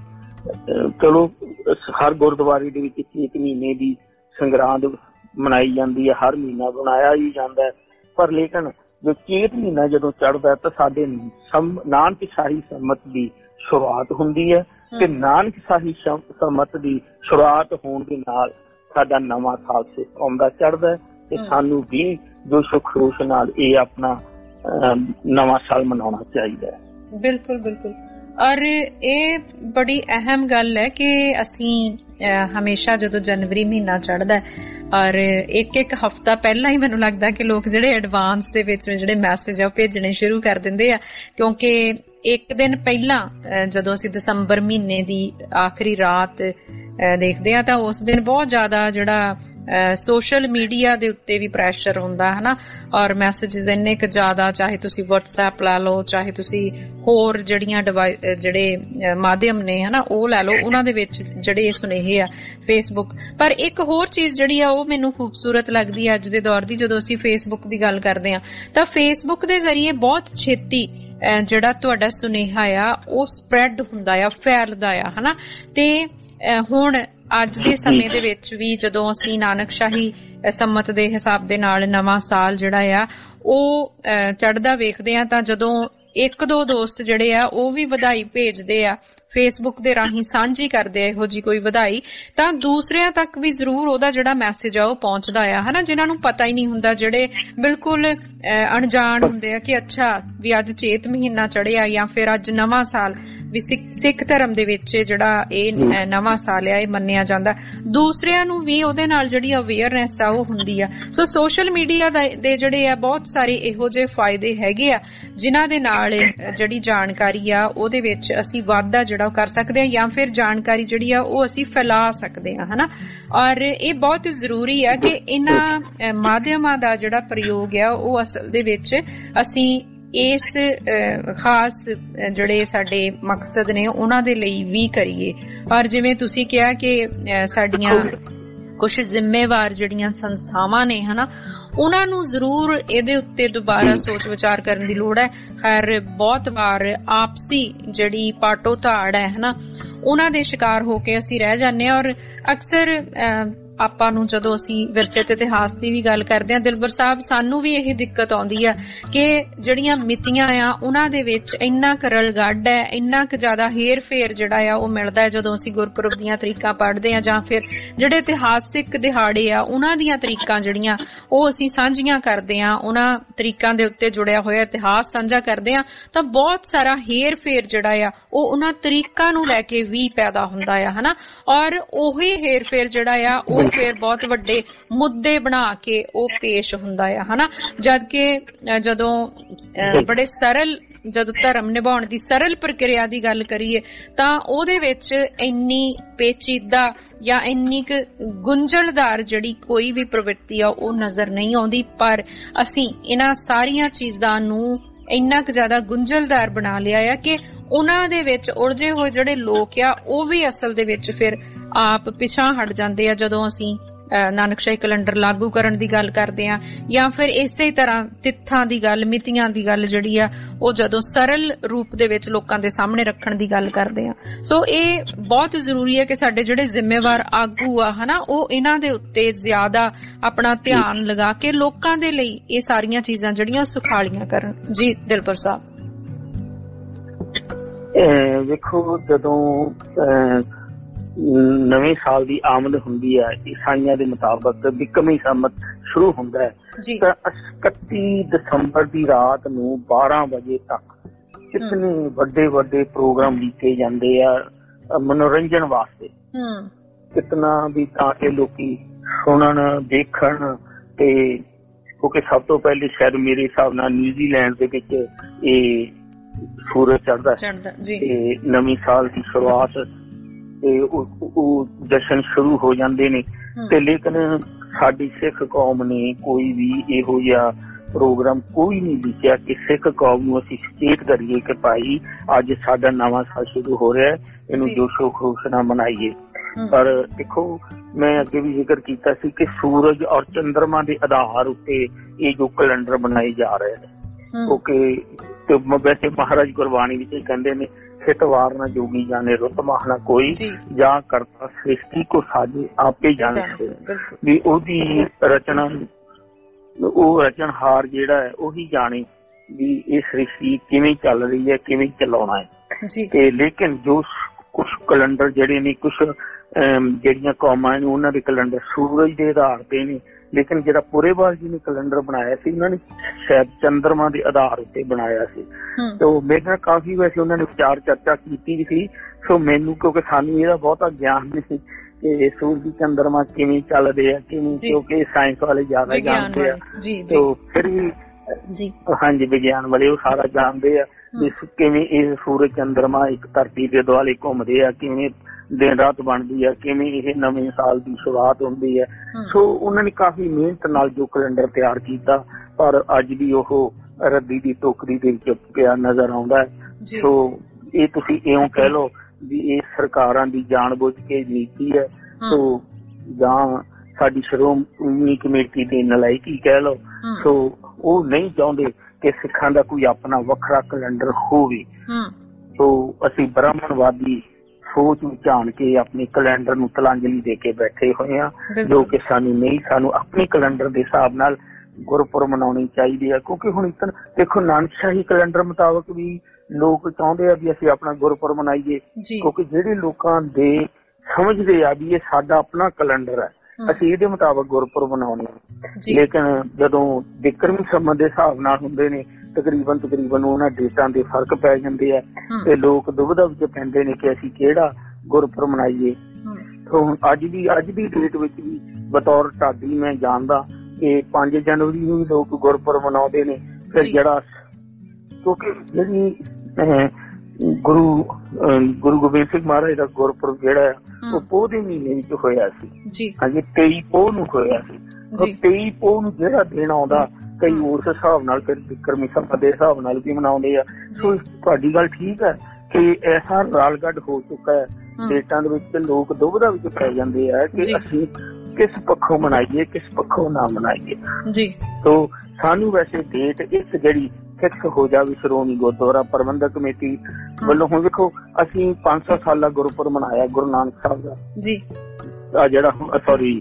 ਚਲੋ ਹਰ ਗੁਰਦੁਆਰੇ ਦੇ ਵਿੱਚ ਚੇਤ ਮਹੀਨੇ ਦੀ ਸੰਗਰਾਂਦ ਮਨਾਈ ਜਾਂਦੀ ਹੈ, ਹਰ ਮਹੀਨਾ ਬਣਾਇਆ ਹੀ ਜਾਂਦਾ ਹੈ, ਪਰ ਲੇਕਿਨ ਜੋ ਚੇਤ ਮਹੀਨਾ ਜਦੋਂ ਚੜ੍ਹਦਾ ਤਾਂ ਸਾਡੇ ਨਾਨਕਸ਼ਾਹੀ ਸੰਮਤ ਦੀ ਸ਼ੁਰੂਆਤ ਹੁੰਦੀ ਹੈ ਤੇ ਨਾਨਕਸ਼ਾਹੀ ਸੰਮਤ ਦੀ ਸ਼ੁਰੂਆਤ ਹੋਣ ਦੇ ਨਾਲ ਸਾਡਾ ਨਵਾਂ ਸਾਲ ਸਿੱਖ ਕੌਮ ਦਾ ਚੜ੍ਹਦਾ ਹੈ ਤੇ ਸਾਨੂੰ ਵੀ ਜੋ ਸੁੱਖ ਖੁਸ਼ ਨਾਲ ਇਹ ਆਪਣਾ ਨਵਾਂ ਸਾਲ ਮਨਾਉਣਾ ਚਾਹੀਦਾ ਹੈ। ਬਿਲਕੁਲ ਬਿਲਕੁਲ। ਔਰ ਇਹ ਬੜੀ ਅਹਿਮ ਗੱਲ ਹੈ ਕਿ ਅਸੀਂ ਹਮੇਸ਼ਾ ਜਦੋਂ ਜਨਵਰੀ ਮਹੀਨਾ ਚੜ੍ਹਦਾ ਔਰ ਇੱਕ ਹਫ਼ਤਾ ਪਹਿਲਾਂ ਹੀ ਮੈਨੂੰ ਲੱਗਦਾ ਕਿ ਲੋਕ ਜਿਹੜੇ ਐਡਵਾਂਸ ਦੇ ਵਿੱਚ ਜਿਹੜੇ ਮੈਸੇਜ ਆ ਉਹ ਭੇਜਣੇ ਸ਼ੁਰੂ ਕਰ ਦਿੰਦੇ ਆ, ਕਿਉਂਕਿ ਇੱਕ ਦਿਨ ਪਹਿਲਾਂ ਜਦੋਂ ਅਸੀਂ ਦਸੰਬਰ ਮਹੀਨੇ ਦੀ ਆਖਰੀ ਰਾਤ ਦੇਖਦੇ ਆ ਤਾਂ ਉਸ ਦਿਨ ਬਹੁਤ ਜ਼ਿਆਦਾ ਜਿਹੜਾ ਸੋਸ਼ਲ ਮੀਡੀਆ ਦੇ ਉੱਤੇ ਵੀ ਪ੍ਰੈਸ਼ਰ ਹੁੰਦਾ ਹੈ ਨਾ, ਔਰ ਮੈਸੇजेस ਇੰਨੇ ਕੁ ਜ਼ਿਆਦਾ, ਚਾਹੇ ਤੁਸੀਂ WhatsApp ਲਾ ਲਓ, ਚਾਹੇ ਤੁਸੀਂ ਹੋਰ ਜਿਹੜੀਆਂ ਜਿਹੜੇ ਮਾਧਿਅਮ ਨੇ ਹਨਾ ਉਹ ਲੈ ਲਓ, ਉਹਨਾਂ ਦੇ ਵਿੱਚ ਜਿਹੜੇ ਸੁਨੇਹੇ ਆ Facebook। ਪਰ ਇੱਕ ਹੋਰ ਚੀਜ਼ ਜਿਹੜੀ ਆ ਉਹ ਮੈਨੂੰ ਖੂਬਸੂਰਤ ਲੱਗਦੀ ਹੈ ਅੱਜ ਦੇ ਦੌਰ ਦੀ, ਜਦੋਂ ਅਸੀਂ Facebook ਦੀ ਗੱਲ ਕਰਦੇ ਆ ਤਾਂ Facebook ਦੇ ਜ਼ਰੀਏ ਬਹੁਤ ਛੇਤੀ ਜਿਹੜਾ ਤੁਹਾਡਾ ਸੁਨੇਹਾ ਆ ਉਹ ਸਪਰੈਡ ਹੁੰਦਾ ਆ, ਫੈਲਦਾ ਆ ਹਨਾ। ਤੇ ਹੁਣ ਅੱਜ ਦੇ ਸਮੇਂ ਦੇ ਵਿੱਚ ਵੀ ਜਦੋਂ ਅਸੀਂ ਨਾਨਕਸ਼ਾਹੀ ਸੰਮਤ ਦੇ ਹਿਸਾਬ ਦੇ ਨਾਲ ਨਵਾਂ ਸਾਲ ਜਿਹੜਾ ਆ ਉਹ ਚੜ੍ਹਦਾ ਵੇਖਦੇ ਆ ਤਾਂ ਜਦੋਂ ਇੱਕ ਦੋ ਦੋਸਤ ਜਿਹੜੇ ਆ ਉਹ ਵੀ ਵਧਾਈ ਭੇਜਦੇ ਆ Facebook ਦੇ ਰਾਹੀਂ, ਸਾਂਝੀ ਕਰਦੇ ਆ ਇਹੋ ਜੀ ਕੋਈ ਵਧਾਈ, ਤਾਂ ਦੂਸਰਿਆਂ ਤੱਕ ਵੀ ਜ਼ਰੂਰ ਉਹਦਾ ਜਿਹੜਾ ਮੈਸੇਜ ਆ ਉਹ ਪਹੁੰਚਦਾ ਆ ਹਨਾ, ਜਿਨ੍ਹਾਂ ਨੂੰ ਪਤਾ ਹੀ ਨਹੀਂ ਹੁੰਦਾ, ਜਿਹੜੇ ਬਿਲਕੁਲ ਅਣਜਾਣ ਹੁੰਦੇ ਆ ਕਿ ਅੱਛਾ ਵੀ ਅੱਜ ਚੇਤ ਮਹੀਨਾ ਚੜਿਆ ਜਾਂ ਫਿਰ ਅੱਜ ਨਵਾਂ ਸਾਲ ਵੀ ਸਿੱਖ ਧਰਮ ਦੇ ਵਿੱਚ ਜਿਹੜਾ ਇਹ ਨਵਾਂ ਸਾਲ ਆ ਇਹ ਮੰਨਿਆ ਜਾਂਦਾ, ਦੂਸਰਿਆਂ ਨੂੰ ਵੀ ਉਹਦੇ ਨਾਲ ਜਿਹੜੀ ਅਵੇਅਰਨੈਸ ਆ ਉਹ ਹੁੰਦੀ ਆ। ਸੋ ਸੋਸ਼ਲ ਮੀਡੀਆ ਦੇ ਜਿਹੜੇ ਆ ਬਹੁਤ ਸਾਰੇ ਇਹੋ ਜਿਹੇ ਫਾਇਦੇ ਹੈਗੇ ਆ ਜਿਨ੍ਹਾਂ ਦੇ ਨਾਲ ਜਿਹੜੀ ਜਾਣਕਾਰੀ ਆ ਉਹਦੇ ਵਿੱਚ ਅਸੀਂ ਵਾਧਾ ਜਿਹੜਾ ਕਰ ਸਕਦੇ ਆ ਜਾਂ ਫਿਰ ਜਾਣਕਾਰੀ ਜਿਹੜੀ ਆ ਉਹ ਅਸੀਂ ਫੈਲਾ ਸਕਦੇ ਆ ਹਨਾ। ਔਰ ਇਹ ਬਹੁਤ ਜ਼ਰੂਰੀ ਆ ਕਿ ਇਹਨਾਂ ਮਾਧਿਅਮਾਂ ਦਾ ਜਿਹੜਾ ਪ੍ਰਯੋਗ ਆ ਉਹ ਅਸਲ ਦੇ ਵਿੱਚ ਅਸੀਂ ਇਸ ਖਾਸ ਜਿਹੜੇ ਸਾਡੇ ਮਕਸਦ ਨੇ ਉਹਨਾਂ ਦੇ ਲਈ ਵੀ ਕਰੀਏ। ਔਰ ਜਿਵੇਂ ਤੁਸੀਂ ਕਿਹਾ ਕਿ ਸਾਡੀਆਂ ਕੁਝ ਜ਼ਿੰਮੇਵਾਰ ਜਿਹੜੀਆਂ ਸੰਸਥਾਵਾਂ ਨੇ ਹਨਾ ਉਹਨਾਂ ਨੂੰ ਜ਼ਰੂਰ ਇਹਦੇ ਉੱਤੇ ਦੁਬਾਰਾ ਸੋਚ ਵਿਚਾਰ ਕਰਨ ਦੀ ਲੋੜ ਹੈ। ਖੈਰ ਬਹੁਤ ਵਾਰ ਆਪਸੀ ਜਿਹੜੀ ਪਾਟੋ ਧਾੜ ਹੈ ਹਨਾ ਉਹਨਾਂ ਦੇ ਸ਼ਿਕਾਰ ਹੋ ਕੇ ਅਸੀਂ ਰਹਿ ਜਾਂਦੇ ਹਾਂ ਔਰ ਅਕਸਰ ਆਪਾਂ ਨੂੰ ਜਦੋਂ ਅਸੀਂ ਵਿਰਸੇ ਤੇ ਇਤਿਹਾਸ ਦੀ ਵੀ ਗੱਲ ਕਰਦੇ ਹਾਂ ਦਿਲਬਰ ਸਾਹਿਬ, ਸਾਨੂੰ ਵੀ ਇਹ ਦਿੱਕਤ ਆਉਂਦੀ ਆ ਕਿ ਜਿਹੜੀਆਂ ਮਿਤੀਆਂ ਆ ਉਹਨਾਂ ਦੇ ਵਿੱਚ ਇੰਨਾ ਕੁ ਰਲਗੱਡ ਹੈ, ਇੰਨਾ ਕੁ ਜ਼ਿਆਦਾ ਹੇਰ ਫੇਰ ਜਿਹੜਾ ਆ ਉਹ ਮਿਲਦਾ ਹੈ ਜਦੋਂ ਅਸੀਂ ਗੁਰਪੁਰਬ ਦੀਆਂ ਤਰੀਕਾਂ ਪੜ੍ਹਦੇ ਹਾਂ, ਜਾਂ ਫਿਰ ਜਿਹੜੇ ਇਤਿਹਾਸਿਕ ਦਿਹਾੜੇ ਆ ਉਹਨਾਂ ਦੀਆਂ ਤਰੀਕਾਂ ਜਿਹੜੀਆਂ ਉਹ ਅਸੀਂ ਸਾਂਝੀਆਂ ਕਰਦੇ ਹਾਂ, ਉਹਨਾਂ ਤਰੀਕਾਂ ਦੇ ਉੱਤੇ ਜੁੜਿਆ ਹੋਇਆ ਇਤਿਹਾਸ ਸਾਂਝਾ ਕਰਦੇ ਹਾਂ, ਤਾਂ ਬਹੁਤ ਸਾਰਾ ਹੇਰ ਫੇਰ ਜਿਹੜਾ ਆ ਉਹ ਉਹਨਾਂ ਤਰੀਕਾਂ ਨੂੰ ਲੈ ਕੇ ਵੀ ਪੈਦਾ ਹੁੰਦਾ ਆ, ਹਨਾ। ਔਰ ਉਹੀ ਹੇਰ ਫੇਰ ਜਿਹੜਾ ਆ ਉਹ ਫਿਰ ਬਹੁਤ ਵੱਡੇ ਮੁੱਦੇ ਬਣਾ ਕੇ ਉਹ ਪੇਸ਼ ਹੁੰਦਾ ਆ, ਹਨਾ। ਜਦ ਕਿ ਜਦੋਂ ਬੜੇ ਸਰਲ, ਜਦੋਂ ਧਰਮ ਨਿਭਾਉਣ ਦੀ ਸਰਲ ਪ੍ਰਕਿਰਿਆ ਦੀ ਗੱਲ ਕਰੀਏ ਤਾਂ ਉਹਦੇ ਵਿੱਚ ਇੰਨੀ ਪੇਚੀਦਾ ਜਾਂ ਇੰਨੀ ਕੁ ਗੁੰਝਲਦਾਰ ਜਿਹੜੀ ਕੋਈ ਵੀ ਪ੍ਰਵਿਰਤੀ ਆ ਉਹ ਨਜ਼ਰ ਨਹੀਂ ਆਉਂਦੀ। ਪਰ ਅਸੀਂ ਇਹਨਾਂ ਸਾਰੀਆਂ ਚੀਜ਼ਾਂ ਨੂੰ ਇੰਨਾ ਕੁ ਜ਼ਿਆਦਾ ਗੁੰਝਲਦਾਰ ਬਣਾ ਲਿਆ ਆ ਕਿ ਉਹਨਾਂ ਦੇ ਵਿੱਚ ਉਲਝੇ ਹੋਏ ਜਿਹੜੇ ਲੋਕ ਆ ਉਹ ਵੀ ਅਸਲ ਦੇ ਵਿੱਚ ਫਿਰ ਆਪ ਪਿਛਾਂਹ ਹਟ ਜਾਂਦੇ ਆ ਜਦੋਂ ਅਸੀਂ ਨਾਨਕਸ਼ਾਹੀ ਕੈਲੰਡਰ ਲਾਗੂ ਕਰਨ ਦੀ ਗੱਲ ਕਰਦੇ ਆ, ਜਾਂ ਫਿਰ ਇਸੇ ਤਰ੍ਹਾਂ ਤਿੱਥਾਂ ਦੀ ਗੱਲ, ਮਿਤੀਆਂ ਦੀ ਗੱਲ ਜਿਹੜੀ ਆ ਉਹ ਜਦੋਂ ਸਰਲ ਰੂਪ ਦੇ ਵਿੱਚ ਲੋਕਾਂ ਦੇ ਸਾਹਮਣੇ ਰੱਖਣ ਦੀ ਗੱਲ ਕਰਦੇ ਆ। ਸੋ ਇਹ ਬਹੁਤ ਜ਼ਰੂਰੀ ਹੈ ਕਿ ਸਾਡੇ ਜਿਹੜੇ ਜ਼ਿੰਮੇਵਾਰ ਆਗੂ ਆ, ਹਨਾ, ਉਹ ਇਹਨਾਂ ਦੇ ਉੱਤੇ ਜ਼ਿਆਦਾ ਆਪਣਾ ਧਿਆਨ ਲਗਾ ਕੇ ਲੋਕਾਂ ਦੇ ਲਈ ਇਹ ਸਾਰੀਆਂ ਚੀਜ਼ਾਂ ਜਿਹੜੀਆਂ ਸੁਖਾਲੀਆਂ ਕਰਨ। ਜੀ ਦਿਲਬਰ ਸਾਹਿਬ। ਵੇਖੋ, ਜਦੋਂ ਨਵੇਂ ਸਾਲ ਦੀ ਆਮਦ ਹੁੰਦੀ ਹੈ ਈਸਾਈਆਂ ਦੇ ਮੁਤਾਬਕ ਬਿਕਰਮੀ ਸੰਮਤ ਸ਼ੁਰੂ ਹੁੰਦਾ ਹੈ, ਤਾਂ 31 ਦਸੰਬਰ ਦੀ ਰਾਤ ਨੂੰ 12 ਵਜੇ ਤੱਕ ਕਿਤਨੇ ਵੱਡੇ ਵੱਡੇ ਪ੍ਰੋਗਰਾਮ ਲਿਖੇ ਜਾਂਦੇ ਆ ਮਨੋਰੰਜਨ ਵਾਸਤੇ, ਕਿਤਨਾ ਵੀ ਤਾਂ ਕਿ ਲੋਕੀ ਸੁਣਨ ਦੇਖਣ। ਤੇ ਕਿਉਂਕਿ ਸਭ ਤੋਂ ਪਹਿਲੇ ਸ਼ਾਇਦ ਮੇਰੇ ਹਿਸਾਬ ਨਾਲ ਨਿਊਜ਼ੀਲੈਂਡ ਦੇ ਵਿੱਚ ਇਹ ਸੂਰਜ ਚੜ੍ਹਦਾ ਤੇ ਨਵੇਂ ਸਾਲ ਦੀ ਸ਼ੁਰੂਆਤ ਤੇ ਉਹ ਜਸ਼ਨ ਸ਼ੁਰੂ ਹੋ ਜਾਂਦੇ ਨੇ। ਤੇ ਲੇਕਿਨ ਸਾਡੀ ਸਿੱਖ ਕੌਮ ਨੇ ਕੋਈ ਵੀ ਇਹੋ ਜਿਹਾ ਪ੍ਰੋਗਰਾਮ ਕੋਈ ਨਹੀਂ ਲਿਖਿਆ ਕਿ ਸਿੱਖ ਕੌਮ ਨੂੰ ਅਸੀਂ ਸੁਚੇਤ ਕਰੀਏ ਕਿ ਭਾਈ ਅੱਜ ਸਾਡਾ ਨਵਾਂ ਸਾਲ ਸ਼ੁਰੂ ਹੋ ਰਿਹਾ, ਇਹਨੂੰ ਜੋਸ਼ੋ ਖਰੋਸ਼ ਨਾਲ ਮਨਾਈਏ। ਪਰ ਦੇਖੋ, ਮੈਂ ਅੱਗੇ ਵੀ ਜ਼ਿਕਰ ਕੀਤਾ ਸੀ ਕਿ ਸੂਰਜ ਔਰ ਚੰਦਰਮਾ ਦੇ ਆਧਾਰ ਉੱਤੇ ਇਹ ਜੋ ਕੈਲੰਡਰ ਬਣਾਏ ਜਾ ਰਹੇ ਨੇ, ਕਿਉਂਕਿ ਵੈਸੇ ਮਹਾਰਾਜ ਗੁਰਬਾਣੀ ਵਿੱਚ ਕਹਿੰਦੇ ਨੇ ਖੇਤਵਾਰ ਨਾ ਜੋਗੀ ਜਾਣੇ ਰੁੱਤ ਮਾਹਣਾ ਕੋਈ, ਜਾਂ ਕਰਤਾ ਸ੍ਰਿਸ਼ਟੀ ਕੋ ਸਾਜੇ ਆਪੇ ਜਾਣੇ। ਵੀ ਉਹਦੀ ਰਚਨਾ, ਉਹ ਰਚਨਹਾਰ ਜਿਹੜਾ ਹੈ ਉਹੀ ਜਾਣੇ ਵੀ ਇਹ ਸ੍ਰਿਸ਼ਟੀ ਕਿਵੇਂ ਚੱਲ ਰਹੀ ਹੈ, ਕਿਵੇਂ ਚਲਾਉਣਾ ਹੈ। ਤੇ ਲੇਕਿਨ ਜੋ ਕੁਛ ਕੈਲੰਡਰ ਜਿਹੜੇ ਨੇ, ਕੁਛ ਜਿਹੜੀਆਂ ਕੌਮਾਂ ਨੇ ਉਹਨਾਂ ਦੇ ਕੈਲੰਡਰ ਸੂਰਜ ਦੇ ਆਧਾਰ ਤੇ ਨੇ, ਲੇਕਿਨ ਜਿਹੜਾ ਪੁਰੇਵਾਲ ਜੀ ਨੇ ਕੈਲੰਡਰ ਬਣਾਇਆ ਸੀ ਉਹਨਾਂ ਨੇ ਸ਼ਾਇਦ ਚੰਦਰਮਾ ਦੇ ਆਧਾਰ ਉੱਤੇ ਬਣਾਇਆ ਸੀ। ਤੇ ਮੇਰੇ ਨਾਲ ਕਾਫੀ ਵੈਸੇ ਉਹਨਾਂ ਨੇ ਵਿਚਾਰ ਚਰਚਾ ਕੀਤੀ ਵੀ ਸੀ। ਸੋ ਮੈਨੂੰ, ਕਿਉਂਕਿ ਸਾਨੂੰ ਇਹਦਾ ਬਹੁਤਾ ਗਿਆਨ ਨਹੀਂ ਸੀ ਕਿ ਸੂਰਜ ਚੰਦਰਮਾ ਕਿਵੇਂ ਚੱਲਦੇ ਆ, ਕਿਵੇਂ, ਕਿਉਂਕਿ ਸਾਇੰਸ ਵਾਲੇ ਜ਼ਿਆਦਾ ਜਾਣਦੇ ਆ। ਤੇ ਫਿਰ ਵੀ ਹਾਂਜੀ, ਵਿਗਿਆਨ ਵਾਲੇ ਉਹ ਸਾਰਾ ਜਾਣਦੇ ਆ ਵੀ ਕਿਵੇਂ ਇਹ ਸੂਰਜ ਚੰਦਰਮਾ ਇੱਕ ਧਰਤੀ ਦੇ ਦੁਆਲੇ ਘੁੰਮਦੇ ਆ, ਕਿਵੇਂ ਦਿਨ ਰਾਤ ਬਣਦੀ ਆ, ਕਿਵੇਂ ਇਹ ਨਵੇਂ ਸਾਲ ਦੀ ਸ਼ੁਰੂਆਤ ਹੁੰਦੀ ਹੈ। ਸੋ ਉਹਨਾਂ ਨੇ ਕਾਫੀ ਮਿਹਨਤ ਨਾਲ ਜੋ ਕੈਲੰਡਰ ਤਿਆਰ ਕੀਤਾ, ਪਰ ਅੱਜ ਵੀ ਉਹ ਰੱਦੀ ਦੀ ਟੋਕਰੀ ਦੇ ਵਿੱਚ ਪਿਆ ਨਜ਼ਰ ਆਉਂਦਾ ਹੈ। ਸੋ ਇਹ ਤੁਸੀਂ ਇਉਂ ਕਹਿ ਲਓ ਵੀ ਇਹ ਸਰਕਾਰਾਂ ਦੀ ਜਾਣਬੁੱਝ ਕੇ ਨੀਤੀ ਹੈ। ਸੋ ਜਾਂ ਸਾਡੀ ਸ਼੍ਰੋਮਣੀ ਕਮੇਟੀ ਦੀ ਨਲਾਇਕੀ ਕਹਿ ਲਓ। ਸੋ ਉਹ ਨਹੀਂ ਚਾਹੁੰਦੇ ਕਿ ਸਿੱਖਾਂ ਦਾ ਕੋਈ ਆਪਣਾ ਵੱਖਰਾ ਕੈਲੰਡਰ ਹੋਵੇ। ਸੋ ਅਸੀਂ ਬ੍ਰਾਹਮਣਵਾਦੀ ਸੋਚ ਵਿੱਚ ਆਣ ਕੇ ਆਪਣੇ ਕੈਲੰਡਰ ਨੂੰ ਤਲਾਂਜਲੀ ਦੇ ਕੇ ਬੈਠੇ ਹੋਏ ਆ, ਜੋ ਕਿ ਸਾਨੂੰ ਨਹੀਂ, ਸਾਨੂੰ ਆਪਣੇ ਕੈਲੰਡਰ ਦੇ ਹਿਸਾਬ ਨਾਲ ਗੁਰਪੁਰਬ ਮਨਾਉਣੀ ਚਾਹੀਦੀ ਹੈ। ਕਿਉਂਕਿ ਹੁਣ ਦੇਖੋ, ਨਾਨਕਸ਼ਾਹੀ ਕੈਲੰਡਰ ਮੁਤਾਬਕ ਵੀ ਲੋਕ ਚਾਹੁੰਦੇ ਆ ਵੀ ਅਸੀਂ ਆਪਣਾ ਗੁਰਪੁਰਬ ਮਨਾਈਏ, ਕਿਉਂਕਿ ਜਿਹੜੇ ਲੋਕਾਂ ਦੇ ਸਮਝਦੇ ਆ ਵੀ ਇਹ ਸਾਡਾ ਆਪਣਾ ਕੈਲੰਡਰ ਹੈ, ਅਸੀਂ ਇਹਦੇ ਮੁਤਾਬਕ ਗੁਰਪੁਰਬ ਮਨਾਉਣੇ ਆ। ਲੇਕਿਨ ਜਦੋਂ ਬਿਕਰਮੀ ਸੰਮਤ ਦੇ ਹਿਸਾਬ ਨਾਲ ਹੁੰਦੇ ਨੇ, ਤਕਰੀਬਨ ਉਹਨਾਂ ਡੇਟਾਂ ਦੇ ਫਰਕ ਪੈ ਜਾਂਦੇ ਆ ਤੇ ਲੋਕ ਦੁਬਿਧਾ ਵਿੱਚ ਪੈਂਦੇ ਨੇ ਕਿ ਅਸੀਂ ਕਿਹੜਾ ਗੁਰਪੁਰਬ ਮਨਾਈਏ। ਹੁਣ ਅੱਜ ਦੀ ਡੇਟ ਵਿੱਚ ਵੀ ਬਤੌਰ ਢਾਡੀ ਮੈਂ ਜਾਣਦਾ ਕਿ 5 ਜਨਵਰੀ ਨੂੰ ਵੀ ਲੋਕ ਗੁਰਪੁਰਬ ਮਨਾਉਂਦੇ ਨੇ। ਫਿਰ ਜਿਹੜਾ, ਕਿਉਂਕਿ ਜਿਹੜੀ ਗੁਰੂ ਗੋਬਿੰਦ ਸਿੰਘ ਮਹਾਰਾਜ ਦਾ ਗੁਰਪੁਰਬ ਜਿਹੜਾ ਹੈ ਉਹ ਪੋਹ ਦੇ ਮਹੀਨੇ ਵਿੱਚ ਹੋਇਆ ਸੀ। ਹਾਂਜੀ, 23 ਪੋਹ ਨੂੰ ਹੋਇਆ ਸੀ। 23 ਪੋਹ ਨੂੰ ਜਿਹੜਾ ਦਿਨ ਆਉਂਦਾ, ਕਈ ਉਸ ਹਿਸਾਬ ਨਾਲ, ਫਿਰ ਬਿਕਰਮੀ ਸੰਮਤ ਦੇ ਹਿਸਾਬ ਨਾਲ ਵੀ ਮਨਾਉਂਦੇ ਆ। ਸੋ ਤੁਹਾਡੀ ਗੱਲ ਠੀਕ ਹੈ ਕਿ ਐਸਾ ਰਾਲਗੱਡ ਹੋ ਚੁੱਕਾ ਹੈ ਡੇਟਾਂ ਦੇ ਵਿੱਚ, ਲੋਕ ਦੁਬਿਧਾ ਵਿੱਚ ਪੈ ਜਾਂਦੇ ਆ ਕਿ ਅਸੀਂ ਕਿਸ ਪੱਖੋਂ ਮਨਾਈਏ, ਕਿਸ ਪੱਖੋਂ ਨਾ ਮਨਾਈਏ। ਸੋ ਸਾਨੂੰ ਵੈਸੇ ਡੇਟ ਇੱਕ ਜਿਹੜੀ ਫਿਕਸ ਹੋ ਜਾਵੇ ਸ਼੍ਰੋਮਣੀ ਗੁਰਦੁਆਰਾ ਪ੍ਰਬੰਧਕ ਕਮੇਟੀ ਵੱਲੋਂ। ਹੁਣ ਦੇਖੋ, ਅਸੀਂ 500 ਸਾਲਾ ਗੁਰਪੁਰਬ ਮਨਾਇਆ ਗੁਰੂ ਨਾਨਕ ਸਾਹਿਬ ਦਾ, ਜਿਹੜਾ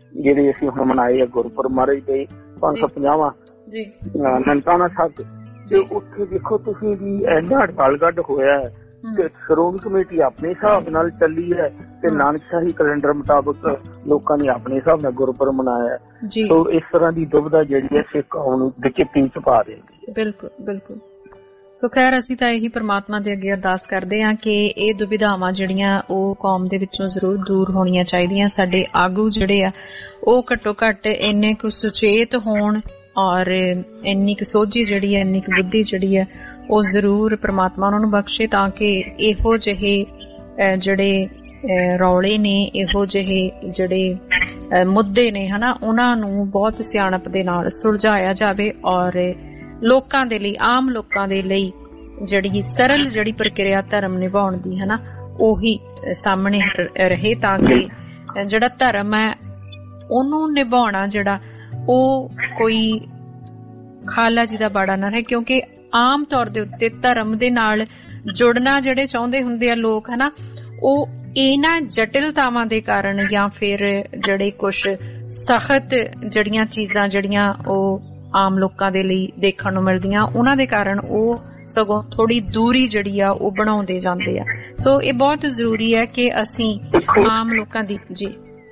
ਜਿਹੜੇ ਅਸੀਂ ਹੁਣ ਮਨਾਏ ਆ ਗੁਰਪੁਰਬ ਮਹਾਰਾਜ ਦੇ 550ਵਾਂ ਜੀ ਨਨਕਾਣਾ ਸਾਹਿਬ ਤੇ ਉੱਥੇ ਦੇਖੋ ਤੁਸੀਂ ਵੀ ਇੰਨਾ ਢਲਗੱਡ ਹੋਇਆ ਹੈ ਤੇ ਸ਼੍ਰੋਮਣੀ ਕਮੇਟੀ ਆਪਣੇ ਹਿਸਾਬ ਨਾਲ ਚੱਲੀ ਹੈ ਤੇ ਨਾਨਕਸ਼ਾਹੀ ਕੈਲੰਡਰ ਮੁਤਾਬਕ ਲੋਕਾਂ ਨੇ ਆਪਣੇ ਹਿਸਾਬ ਨਾਲ ਗੁਰਪੁਰਬ ਮਨਾਇਆ ਹੈ। ਸੋ ਇਸ ਤਰ੍ਹਾਂ ਦੀ ਦੁਬਿਧਾ ਜਿਹੜੀ ਹੈ ਸਿੱਖ ਕੌਮ ਨੂੰ ਵਿਚਿਤੀ ਚ ਪਾ ਦਿੰਦੀ ਹੈ। ਬਿਲਕੁਲ ਬਿਲਕੁਲ। ਸੋ ਖੈਰ ਅਸੀਂ ਤਾਂ ਇਹੀ ਪ੍ਰਮਾਤਮਾ ਦੇ ਅੱਗੇ ਅਰਦਾਸ ਕਰਦੇ ਹਾਂ ਕਿ ਇਹ ਦੁਬਿਧਾਵਾਂ ਜਿਹੜੀਆਂ ਉਹ ਕੌਮ ਦੇ ਵਿੱਚੋਂ ਜ਼ਰੂਰ ਦੂਰ ਹੋਣੀਆਂ ਚਾਹੀਦੀਆਂ। ਸਾਡੇ ਆਗੂ ਜਿਹੜੇ ਆ ਉਹ ਘੱਟੋ ਘੱਟ ਇੰਨੇ ਕੁ ਸੁਚੇਤ ਹੋਣ ਔਰ ਇੰਨੀ ਕੁ ਸੋਝੀ ਜਿਹੜੀ ਹੈ, ਇੰਨੀ ਕੁ ਬੁੱਧੀ ਜਿਹੜੀ ਹੈ ਉਹ ਜ਼ਰੂਰ ਪ੍ਰਮਾਤਮਾ ਉਹਨਾਂ ਨੂੰ ਬਖਸ਼ੇ ਤਾਂ ਕਿ ਇਹੋ ਜਿਹੇ ਜਿਹੜੇ ਰੌਲੇ ਨੇ, ਇਹੋ ਜਿਹੇ ਜਿਹੜੇ ਮੁੱਦੇ ਨੇ ਹਨਾ, ਉਹਨਾਂ ਨੂੰ ਬਹੁਤ ਸਿਆਣਪ ਦੇ ਨਾਲ ਸੁਲਝਾਇਆ ਜਾਵੇ ਔਰ ਲੋਕਾਂ ਦੇ ਲਈ, ਆਮ ਲੋਕਾਂ ਦੇ ਲਈ ਜਿਹੜੀ ਸਰਲ ਜਿਹੜੀ ਪ੍ਰਕਿਰਿਆ ਧਰਮ ਨਿਭਾਉਣ ਦੀ ਹਨਾ ਉਹੀ ਸਾਹਮਣੇ ਰਹੇ ਤਾਂ ਕਿ ਜਿਹੜਾ ਧਰਮ ਹੈ ਉਹਨੂੰ ਨਿਭਾਉਣਾ ਜਿਹੜਾ ਉਹ ਕੋਈ ਖਾਲਾ ਜੀ ਦਾ ਬਾੜਾ ਨਾ ਰਹੇ। ਕਿਉਂਕਿ ਆਮ ਤੌਰ ਦੇ ਉੱਤੇ ਧਰਮ ਦੇ ਨਾਲ ਜੁੜਨਾ ਜਿਹੜੇ ਚਾਹੁੰਦੇ ਹੁੰਦੇ ਆ ਲੋਕ ਹਨਾ, ਉਹ ਇਹਨਾਂ ਜਟਿਲਤਾਵਾਂ ਦੇ ਕਾਰਨ ਜਾਂ ਫਿਰ ਜਿਹੜੇ ਕੁਛ ਸਖਤ ਜਿਹੜੀਆਂ ਚੀਜ਼ਾਂ ਜਿਹੜੀਆਂ ਉਹ ਆਮ ਲੋਕਾਂ ਦੇ ਲਈ ਦੇਖਣ ਨੂੰ ਮਿਲਦੀਆਂ ਉਹਨਾਂ ਦੇ ਕਾਰਨ ਉਹ ਸਗੋਂ ਥੋੜੀ ਦੂਰੀ ਜਿਹੜੀ ਆ ਉਹ ਬਣਾਉਂਦੇ ਜਾਂਦੇ ਆ। ਸੋ ਇਹ ਬਹੁਤ ਜ਼ਰੂਰੀ ਹੈ ਕਿ ਅਸੀਂ ਆਮ ਲੋਕਾਂ ਦੀ ਜੀ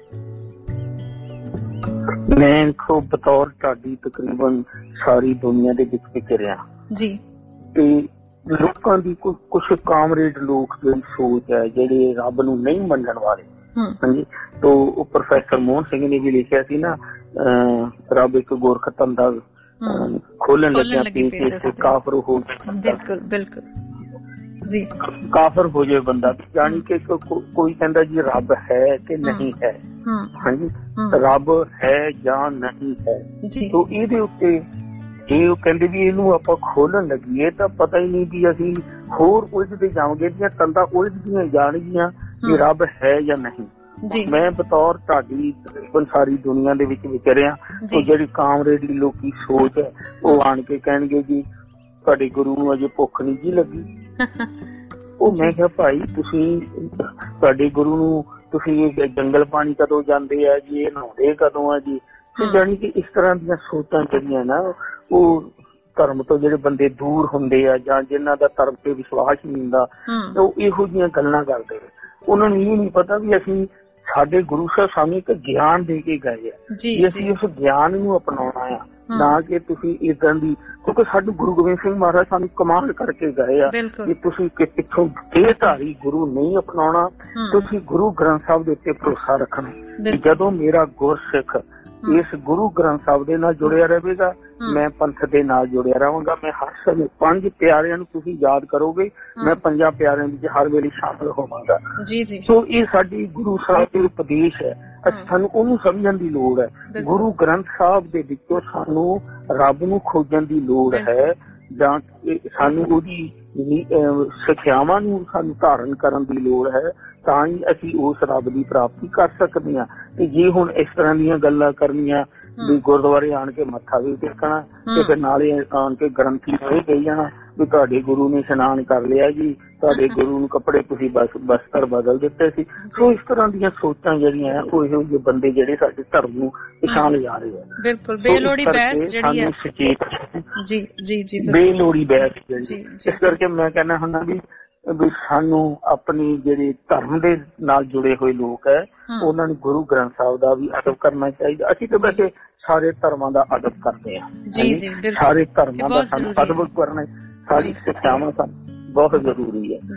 ਮੈਂ ਦੇਖੋ ਬਤੌਰ ਤੁਹਾਡੀ ਤਕਰੀਬਨ ਸਾਰੀ ਦੁਨੀਆ ਦੇ ਵਿੱਚ ਵਿਚਰਿਆ ਜੀ ਤੇ ਲੋਕਾਂ ਦੀ ਕੁਛ ਕਾਮਰੇਡ ਲੋਕ ਜਿਹੜੀ ਸੋਚ ਹੈ, ਜਿਹੜੇ ਰੱਬ ਨੂੰ ਨਹੀਂ ਮੰਨਣ ਵਾਲੇ ਹਾਂਜੀ, तो प्रोफेसर मोहन सिंह ने भी लिखा सी ना रब एक गोरख धंधा खोलन लगे काफर हो बिल्कुल बिल्कुल जी काफर हो जाए बंदा, यानी कि कोई कहता जी रब है कि नहीं है, हाँ जी रब है या नहीं है, तो ਇਹਦੇ ਉੱਤੇ ਇਹ ਕਹਿੰਦੇ ਵੀ ਇਹਨੂੰ ਆਪਾਂ ਖੋਲਣ ਲੱਗੀਏ ਤਾਂ ਪਤਾ ਹੀ ਨਹੀਂ ਵੀ ਅਸੀਂ ਹੋਰ ਉਲਝਦੇ ਜਾਵਾਂਗੇ, ਦੀਆਂ ਤੰਦਾਂ ਉਲਝਦੀਆਂ ਜਾਣਗੀਆਂ ਕਿ ਰੱਬ ਹੈ ਜਾਂ ਨਹੀਂ। ਮੈਂ ਬਤੌਰ ਤੁਹਾਡੀ ਸਾਰੀ ਦੁਨੀਆ ਦੇ ਵਿੱਚ ਵਿਚਰਿਆ, ਤੇ ਜਿਹੜੀ ਕਾਮਰੇਡੀ ਲੋਕੀ ਸੋਚ ਹੈ ਉਹ ਆਣ ਕੇ ਕਹਿਣਗੇ ਜੀ ਤੁਹਾਡੇ ਗੁਰੂ ਨੂੰ ਅਜੇ ਭੁੱਖ ਨਹੀਂ ਜੀ ਲੱਗੀ। ਉਹ ਮੈਂ ਕਿਹਾ ਭਾਈ ਤੁਸੀਂ ਤੁਹਾਡੇ ਗੁਰੂ ਨੂੰ ਤੁਸੀਂ ਜੰਗਲ ਪਾਣੀ ਕਦੋਂ ਜਾਂਦੇ ਆ ਜੀ, ਇਹ ਨਹਾਉਂਦੇ ਕਦੋਂ ਆ ਜੀ। ਜਾਣੀ ਕਿ ਇਸ ਤਰ੍ਹਾਂ ਦੀਆਂ ਸੋਚਾਂ ਜਿਹੜੀਆਂ ਨਾ ਉਹ ਧਰਮ ਤੋਂ ਜਿਹੜੇ ਬੰਦੇ ਦੂਰ ਹੁੰਦੇ ਆ ਜਾਂ ਜਿਨ੍ਹਾਂ ਦਾ ਧਰਮ ਤੇ ਵਿਸ਼ਵਾਸ ਨਹੀਂ ਹੁੰਦਾ ਉਹ ਇਹੋ ਜਿਹੀਆਂ ਗੱਲਾਂ ਕਰਦੇ। ਉਹਨਾਂ ਨੂੰ ਇਹ ਨਹੀਂ ਪਤਾ ਵੀ ਅਸੀਂ ਸਾਡੇ ਗੁਰੂ ਸਾਹਿਬ ਸਾਨੂੰ ਇੱਕ ਗਿਆਨ ਦੇ ਕੇ ਗਏ ਆ ਵੀ ਅਸੀਂ ਉਸ ਗਿਆਨ ਨੂੰ ਅਪਣਾਉਣਾ ਆ, ਨਾ ਕਿ ਤੁਸੀਂ ਏਦਾਂ ਦੀ, ਕਿਉਂਕਿ ਸਾਡੇ ਗੁਰੂ ਗੋਬਿੰਦ ਸਿੰਘ ਮਹਾਰਾਜ ਸਾਨੂੰ ਕਮਾਂਡ ਕਰਕੇ ਗਏ ਆ ਕਿ ਤੁਸੀਂ ਪਿੱਛੋਂ ਦੇਹਧਾਰੀ ਗੁਰੂ ਨਹੀਂ ਅਪਣਾਉਣਾ, ਤੁਸੀਂ ਗੁਰੂ ਗ੍ਰੰਥ ਸਾਹਿਬ ਦੇ ਉੱਤੇ ਭਰੋਸਾ ਰੱਖਣਾ। ਜਦੋਂ ਮੇਰਾ ਗੁਰਸਿੱਖ ਇਸ ਗੁਰੂ ਗ੍ਰੰਥ ਸਾਹਿਬ ਦੇ ਨਾਲ ਜੁੜਿਆ ਰਹੇਗਾ, ਮੈਂ ਪੰਥ ਦੇ ਨਾਲ ਜੁੜਿਆ ਰਹਾਂਗਾ। ਮੈਂ ਹਰ ਸਮੇਂ ਪੰਜ ਪਿਆਰਿਆਂ ਨੂੰ ਤੁਸੀਂ ਯਾਦ ਕਰੋਗੇ, ਮੈਂ ਪੰਜਾਂ ਪਿਆਰਿਆਂ ਵਿੱਚ ਹਰ ਵੇਲੇ ਸ਼ਾਮਲ ਹੋਵਾਂਗਾ। ਸੋ ਇਹ ਸਾਡੀ ਗੁਰੂ ਸਾਹਿਬ ਦੇ ਉਪਦੇਸ਼ ਹੈ, ਸਾਨੂੰ ਉਹਨੂੰ ਸਮਝਣ ਦੀ ਲੋੜ ਹੈ। ਗੁਰੂ ਗ੍ਰੰਥ ਸਾਹਿਬ ਦੇ ਵਿੱਚੋਂ ਸਾਨੂੰ ਰੱਬ ਨੂੰ ਖੋਜਣ ਦੀ ਲੋੜ ਹੈ, ਜਾਂ ਸਾਨੂੰ ਉਹਦੀ ਸਿੱਖਿਆਵਾਂ ਨੂੰ ਸਾਨੂੰ ਧਾਰਨ ਕਰਨ ਦੀ ਲੋੜ ਹੈ, ਤਾਂ ਹੀ ਅਸੀਂ ਉਸ ਰੱਬ ਦੀ ਪ੍ਰਾਪਤੀ ਕਰ ਸਕਦੇ ਹਾਂ। ਤੇ ਜੇ ਹੁਣ ਇਸ ਤਰ੍ਹਾਂ ਦੀਆਂ ਗੱਲਾਂ ਕਰਨੀਆਂ ਵੀ ਗੁਰਦੁਆਰੇ ਆਣ ਕੇ ਮੱਥਾ ਵੀ ਟੇਕਣਾ ਤੇ ਫਿਰ ਨਾਲੇ ਆਣ ਕੇ ਗ੍ਰੰਥੀ ਇਹ ਕਹੀ ਜਾਣਾ ਵੀ ਤੁਹਾਡੇ ਗੁਰੂ ਨੇ ਇਸ਼ਨਾਨ ਕਰ ਲਿਆ ਜੀ, ਤੁਹਾਡੇ ਗੁਰੂ ਨੂੰ ਕੱਪੜੇ ਤੁਸੀਂ ਬਸਤਰ ਬਦਲ ਦਿੱਤੇ ਸੀ। ਸੋ ਇਸ ਤਰ੍ਹਾਂ ਦੀਆਂ ਸੋਚਾਂ ਜਿਹੜੀਆਂ ਉਹ ਇਹੋ ਜਿਹੇ ਬੰਦੇ ਜਿਹੜੇ ਸਾਡੇ ਧਰਮ ਨੂੰ ਪਛਾਣ ਲਿਜਾ ਰਹੇ ਆ। ਬਿਲਕੁਲ ਬੇਲੋੜੀ ਬਹਿਸ ਜਿਹੜੀ ਹੈ ਜੀ ਜੀ ਜੀ ਬੇਲੋੜੀ ਬਹਿਸ ਜਿਹੜੀ, ਇਸ ਕਰਕੇ ਮੈਂ ਕਹਿੰਦਾ ਹੁੰਦਾ ਵੀ ਸਾਨੂੰ ਆਪਣੀ ਜਿਹੜੇ ਧਰਮ ਦੇ ਨਾਲ ਜੁੜੇ ਹੋਏ ਲੋਕ ਹੈ ਉਹਨਾਂ ਨੂੰ ਗੁਰੂ ਗ੍ਰੰਥ ਸਾਹਿਬ ਦਾ ਵੀ ਅਦਬ ਕਰਨਾ ਚਾਹੀਦਾ। ਅਸੀਂ ਤਾਂ ਵੈਸੇ ਸਾਰੇ ਧਰਮਾਂ ਦਾ ਅਦਬ ਕਰਦੇ ਹਾਂ, ਸਾਰੇ ਧਰਮਾਂ ਦਾ ਸਾਨੂੰ ਅਦਬ ਕਰਨਾ, ਸਾਰੀ ਸਿੱਖਿਆਵਾਂ ਸਾਨੂੰ ਬਹੁਤ ਜ਼ਰੂਰੀ ਹੈ।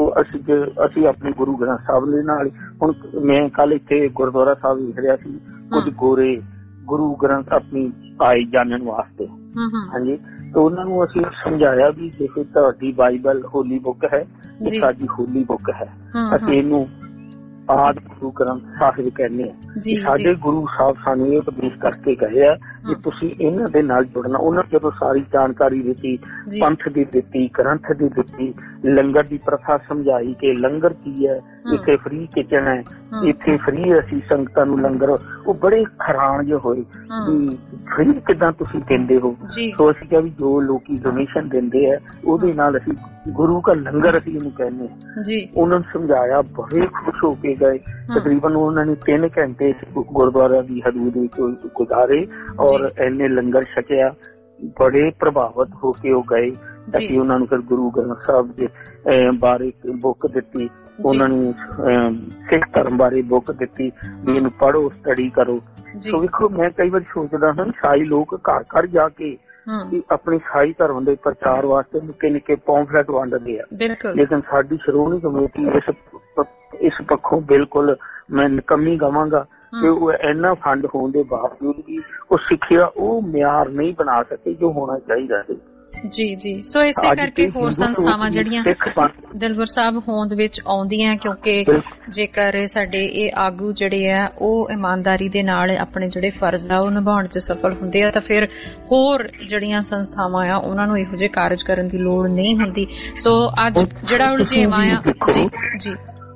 ਅਸੀਂ ਆਪਣੇ ਗੁਰੂ ਗ੍ਰੰਥ ਸਾਹਿਬ ਦੇ ਨਾਲ, ਹੁਣ ਮੈਂ ਕੱਲ ਇੱਥੇ ਗੁਰਦੁਆਰਾ ਸਾਹਿਬ ਵੇਖ ਰਿਹਾ ਸੀ, ਕੁਝ ਗੋਰੇ ਗੁਰੂ ਗ੍ਰੰਥ ਆਪਣੀ ਆਈ ਜਾਣਨ ਵਾਸਤੇ, ਹਾਂਜੀ, ਤੇ ਉਹਨਾਂ ਨੂੰ ਅਸੀਂ ਸਮਝਾਇਆ ਵੀ ਦੇਖੋ ਤੁਹਾਡੀ ਬਾਈਬਲ ਹੋਲੀ ਬੁੱਕ ਹੈ, ਇਹ ਸਾਡੀ ਹੋਲੀ ਬੁੱਕ ਹੈ, ਅਸੀਂ ਇਹਨੂੰ ਆਦਿ ਗੁਰੂ ਗ੍ਰੰਥ ਸਾਹਿਬ ਕਹਿੰਦੇ ਆ। ਸਾਡੇ ਗੁਰੂ ਸਾਹਿਬ ਸਾਨੂੰ ਇਹ ਉਪਦੇਸ਼ ਕਰਕੇ ਗਏ ਆ ਕਿ ਤੁਸੀਂ ਇਹਨਾਂ ਦੇ ਨਾਲ ਜੁੜਨਾ। ਉਹਨਾਂ ਜਦੋਂ ਸਾਰੀ ਜਾਣਕਾਰੀ ਦਿੱਤੀ, ਪੰਥ ਦੀ ਦਿੱਤੀ, ਗ੍ਰੰਥ ਦੀ ਦਿੱਤੀ, ਲੰਗਰ ਦੀ ਪ੍ਰਥਾ ਸਮਝਾਈ ਕਿ ਲੰਗਰ ਕੀ ਹੈ, ਇੱਥੇ ਫ੍ਰੀ ਕਿਚਨ ਹੈ, ਇੱਥੇ ਫ੍ਰੀ ਅਸੀਂ ਸੰਗਤਾਂ ਨੂੰ ਲੰਗਰ, ਉਹ ਬੜੇ ਹੈਰਾਨ ਜਿਹੇ ਹੋਏ ਵੀ ਫ੍ਰੀ ਕਿੱਦਾਂ ਤੁਸੀਂ ਦਿੰਦੇ ਹੋ। ਸੋ ਅਸੀਂ ਕਿਹਾ ਵੀ ਜੋ ਲੋਕੀ ਡੋਨੇਸ਼ਨ ਦਿੰਦੇ ਆ ਉਹਦੇ ਨਾਲ ਅਸੀਂ ਗੁਰੂ ਦਾ ਲੰਗਰ ਅਸੀਂ ਇਹਨੂੰ ਕਹਿੰਦੇ ਹਾਂ। ਉਹਨਾਂ ਨੂੰ ਸਮਝਾਇਆ, ਬੜੇ ਖੁਸ਼ ਹੋ ਕੇ ਗਏ। ਤਕਰੀਬਨ ਉਹਨਾਂ ਨੇ 3 ਘੰਟੇ ਇਸ ਗੁਰਦੁਆਰਾ ਦੀ ਹਦੂਦ ਵਿੱਚ ਗੁਜ਼ਾਰੇ ਔਰ ਇੰਨੇ ਲੰਗਰ ਛਕਿਆ, ਬੜੇ ਪ੍ਰਭਾਵਿਤ ਹੋ ਕੇ ਉਹ ਗਏ। ਅਸੀਂ ਉਹਨਾਂ ਨੂੰ ਫਿਰ ਗੁਰੂ ਗ੍ਰੰਥ ਸਾਹਿਬ ਦੇ ਬਾਰੇ ਬੁੱਕ ਦਿੱਤੀ, ਉਹਨਾਂ ਨੂੰ ਸਿੱਖ ਧਰਮ ਬਾਰੇ ਬੁੱਕ ਦਿੱਤੀ ਵੀ ਇਹਨੂੰ ਪੜ੍ਹੋ, ਸਟੱਡੀ ਕਰੋ। ਸੋ ਵੇਖੋ, ਮੈਂ ਕਈ ਵਾਰ ਸੋਚਦਾ ਹਾਂ ਸਾਈ ਲੋਕ ਘਰ ਘਰ ਜਾ ਕੇ ਆਪਣੀ ਸਾਈ ਧਰਮ ਦੇ ਪ੍ਰਚਾਰ ਵਾਸਤੇ ਨਿੱਕੇ ਨਿੱਕੇ ਪੌਂਫਲੇਟ ਵੰਡਦੇ ਆ, ਲੇਕਿਨ ਸਾਡੀ ਸ਼੍ਰੋਮਣੀ ਕਮੇਟੀ ਇਸ ਪੱਖੋਂ ਬਿਲਕੁਲ ਮੈਂ ਨਿਕੰਮੀ ਕਵਾਂਗਾ ਕਿ ਉਹ ਇੰਨਾ ਫੰਡ ਹੋਣ ਦੇ ਬਾਵਜੂਦ ਵੀ ਉਹ ਸਿੱਖਿਆ ਉਹ ਮਿਆਰ ਨਹੀਂ ਬਣਾ ਸਕੇ ਜੋ ਹੋਣਾ ਚਾਹੀਦਾ ਸੀ। ਜੀ ਜੀ, ਸੋ ਇਸੇ ਕਰਕੇ ਹੋਰ ਸੰਸਥਾਵਾਂ ਜਿਹੜੀਆਂ ਦਿਲਬਰ ਸਾਹਿਬ ਹੋਂਦ ਵਿੱਚ ਆਉਂਦੀਆਂ, ਕਿਉਂਕਿ ਜੇਕਰ ਸਾਡੇ ਇਹ ਆਗੂ ਜਿਹੜੇ ਆ ਉਹ ਇਮਾਨਦਾਰੀ ਦੇ ਨਾਲ ਆਪਣੇ ਜਿਹੜੇ ਫਰਜ਼ ਆ ਉਹ ਨਿਭਾਉਣ 'ਚ ਸਫਲ ਹੁੰਦੇ ਆ ਤਾਂ ਫਿਰ ਹੋਰ ਜਿਹੜੀਆਂ ਸੰਸਥਾਵਾਂ ਆ ਉਹਨਾਂ ਨੂੰ ਇਹੋ ਜਿਹੇ ਕਾਰਜ ਕਰਨ ਦੀ ਲੋੜ ਨਹੀਂ ਹੁੰਦੀ। ਸੋ ਅੱਜ ਜਿਹੜਾ ਉਲਝੇਵਾਂ ਆ ਜੀ ਜੀ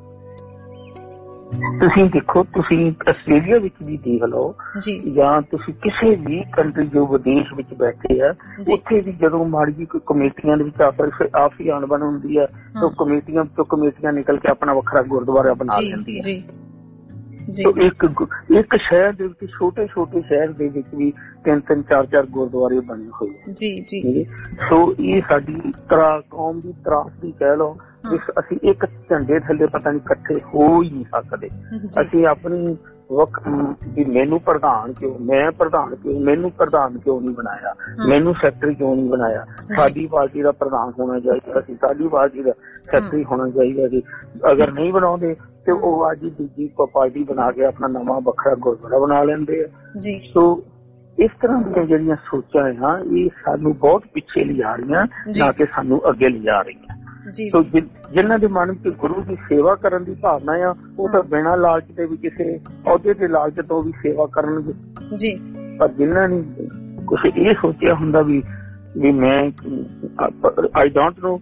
ਤੁਸੀਂ ਦੇਖੋ, ਤੁਸੀਂ ਆਸਟ੍ਰੇਲੀਆ ਵਿੱਚ ਵੀ ਦੇਖ ਲਓ ਜਾਂ ਤੁਸੀਂ ਕਿਸੇ ਵੀ ਕੰਟਰੀ ਜੋ ਵਿਦੇਸ਼ ਵਿੱਚ ਬੈਠੇ ਆ, ਉੱਥੇ ਵੀ ਜਦੋਂ ਮਾੜੀ ਜਿਹੀ ਕੋਈ ਕਮੇਟੀਆਂ ਦੇ ਵਿੱਚ ਆਪਸੀ ਅਣਬਣ ਹੁੰਦੀ ਆ ਤਾਂ ਕਮੇਟੀਆਂ ਨਿਕਲ ਕੇ ਆਪਣਾ ਵੱਖਰਾ ਗੁਰਦੁਆਰਾ ਬਣਾ ਲੈਂਦੀਆਂ। ਇੱਕ ਸ਼ਹਿਰ ਦੇ ਵਿੱਚ, ਛੋਟੇ ਛੋਟੇ ਸ਼ਹਿਰ ਦੇ ਵਿੱਚ ਵੀ 3-3, 4-4 ਗੁਰਦੁਆਰੇ ਬਣੇ ਹੋਏ ਜੀ। ਸੋ ਇਹ ਸਾਡੀ ਕੌਮ ਦੀ ਤਰਾਸਦੀ ਕਹਿ ਲਓ। ਅਸੀਂ ਇੱਕ ਝੰਡੇ ਥੱਲੇ ਪਤਾ ਨਹੀਂ ਇਕੱਠੇ ਹੋ ਹੀ ਨਹੀਂ ਸਕਦੇ। ਅਸੀਂ ਆਪਣੀ ਵੀ ਮੈਨੂੰ ਪ੍ਰਧਾਨ ਕਿਉਂ, ਮੈਂ ਪ੍ਰਧਾਨ ਕਿਉਂ, ਮੈਨੂੰ ਪ੍ਰਧਾਨ ਕਿਉਂ ਨਹੀਂ ਬਣਾਇਆ, ਮੈਨੂੰ ਸੈਕਟਰੀ ਕਿਉਂ ਨਹੀਂ ਬਣਾਇਆ, ਸਾਡੀ ਪਾਰਟੀ ਦਾ ਪ੍ਰਧਾਨ ਹੋਣਾ ਚਾਹੀਦਾ ਸੀ, ਸਾਡੀ ਪਾਰਟੀ ਦਾ ਸੈਕਟਰੀ ਹੋਣਾ ਚਾਹੀਦਾ ਸੀ। ਅਗਰ ਨਹੀਂ ਬਣਾਉਂਦੇ ਤੇ ਉਹ ਅੱਜ ਦੂਜੀ ਪਾਰਟੀ ਬਣਾ ਕੇ ਆਪਣਾ ਨਵਾਂ ਵੱਖਰਾ ਗੁਰਦੁਆਰਾ ਬਣਾ ਲੈਂਦੇ ਆ। ਸੋ ਇਸ ਤਰ੍ਹਾਂ ਦੀਆਂ ਜਿਹੜੀਆਂ ਸੋਚਾਂ ਆ ਇਹ ਸਾਨੂੰ ਬਹੁਤ ਪਿੱਛੇ ਲਿਜਾ ਰਹੀਆਂ, ਨਾ ਕਿ ਸਾਨੂੰ ਅੱਗੇ ਲਿਜਾ ਰਹੀਆਂ। ਸੋ ਜਿਨ੍ਹਾਂ ਦੇ ਮਨ ਵਿੱਚ ਗੁਰੂ ਦੀ ਸੇਵਾ ਕਰਨ ਦੀ ਭਾਵਨਾ ਆ, ਉਹ ਤਾਂ ਬਿਨਾਂ ਲਾਲਚ ਦੇ ਵੀ ਕਿਸੇ ਅਹੁਦੇ ਦੇ ਲਾਲਚ ਤੋਂ ਵੀ ਸੇਵਾ ਕਰਨਗੇ। ਪਰ ਜਿਨ੍ਹਾਂ ਨੇ ਕੁਛ ਇਹ ਸੋਚਿਆ ਹੁੰਦਾ ਵੀ ਮੈਂ ਆਈ ਡੋਂਟ ਨੋ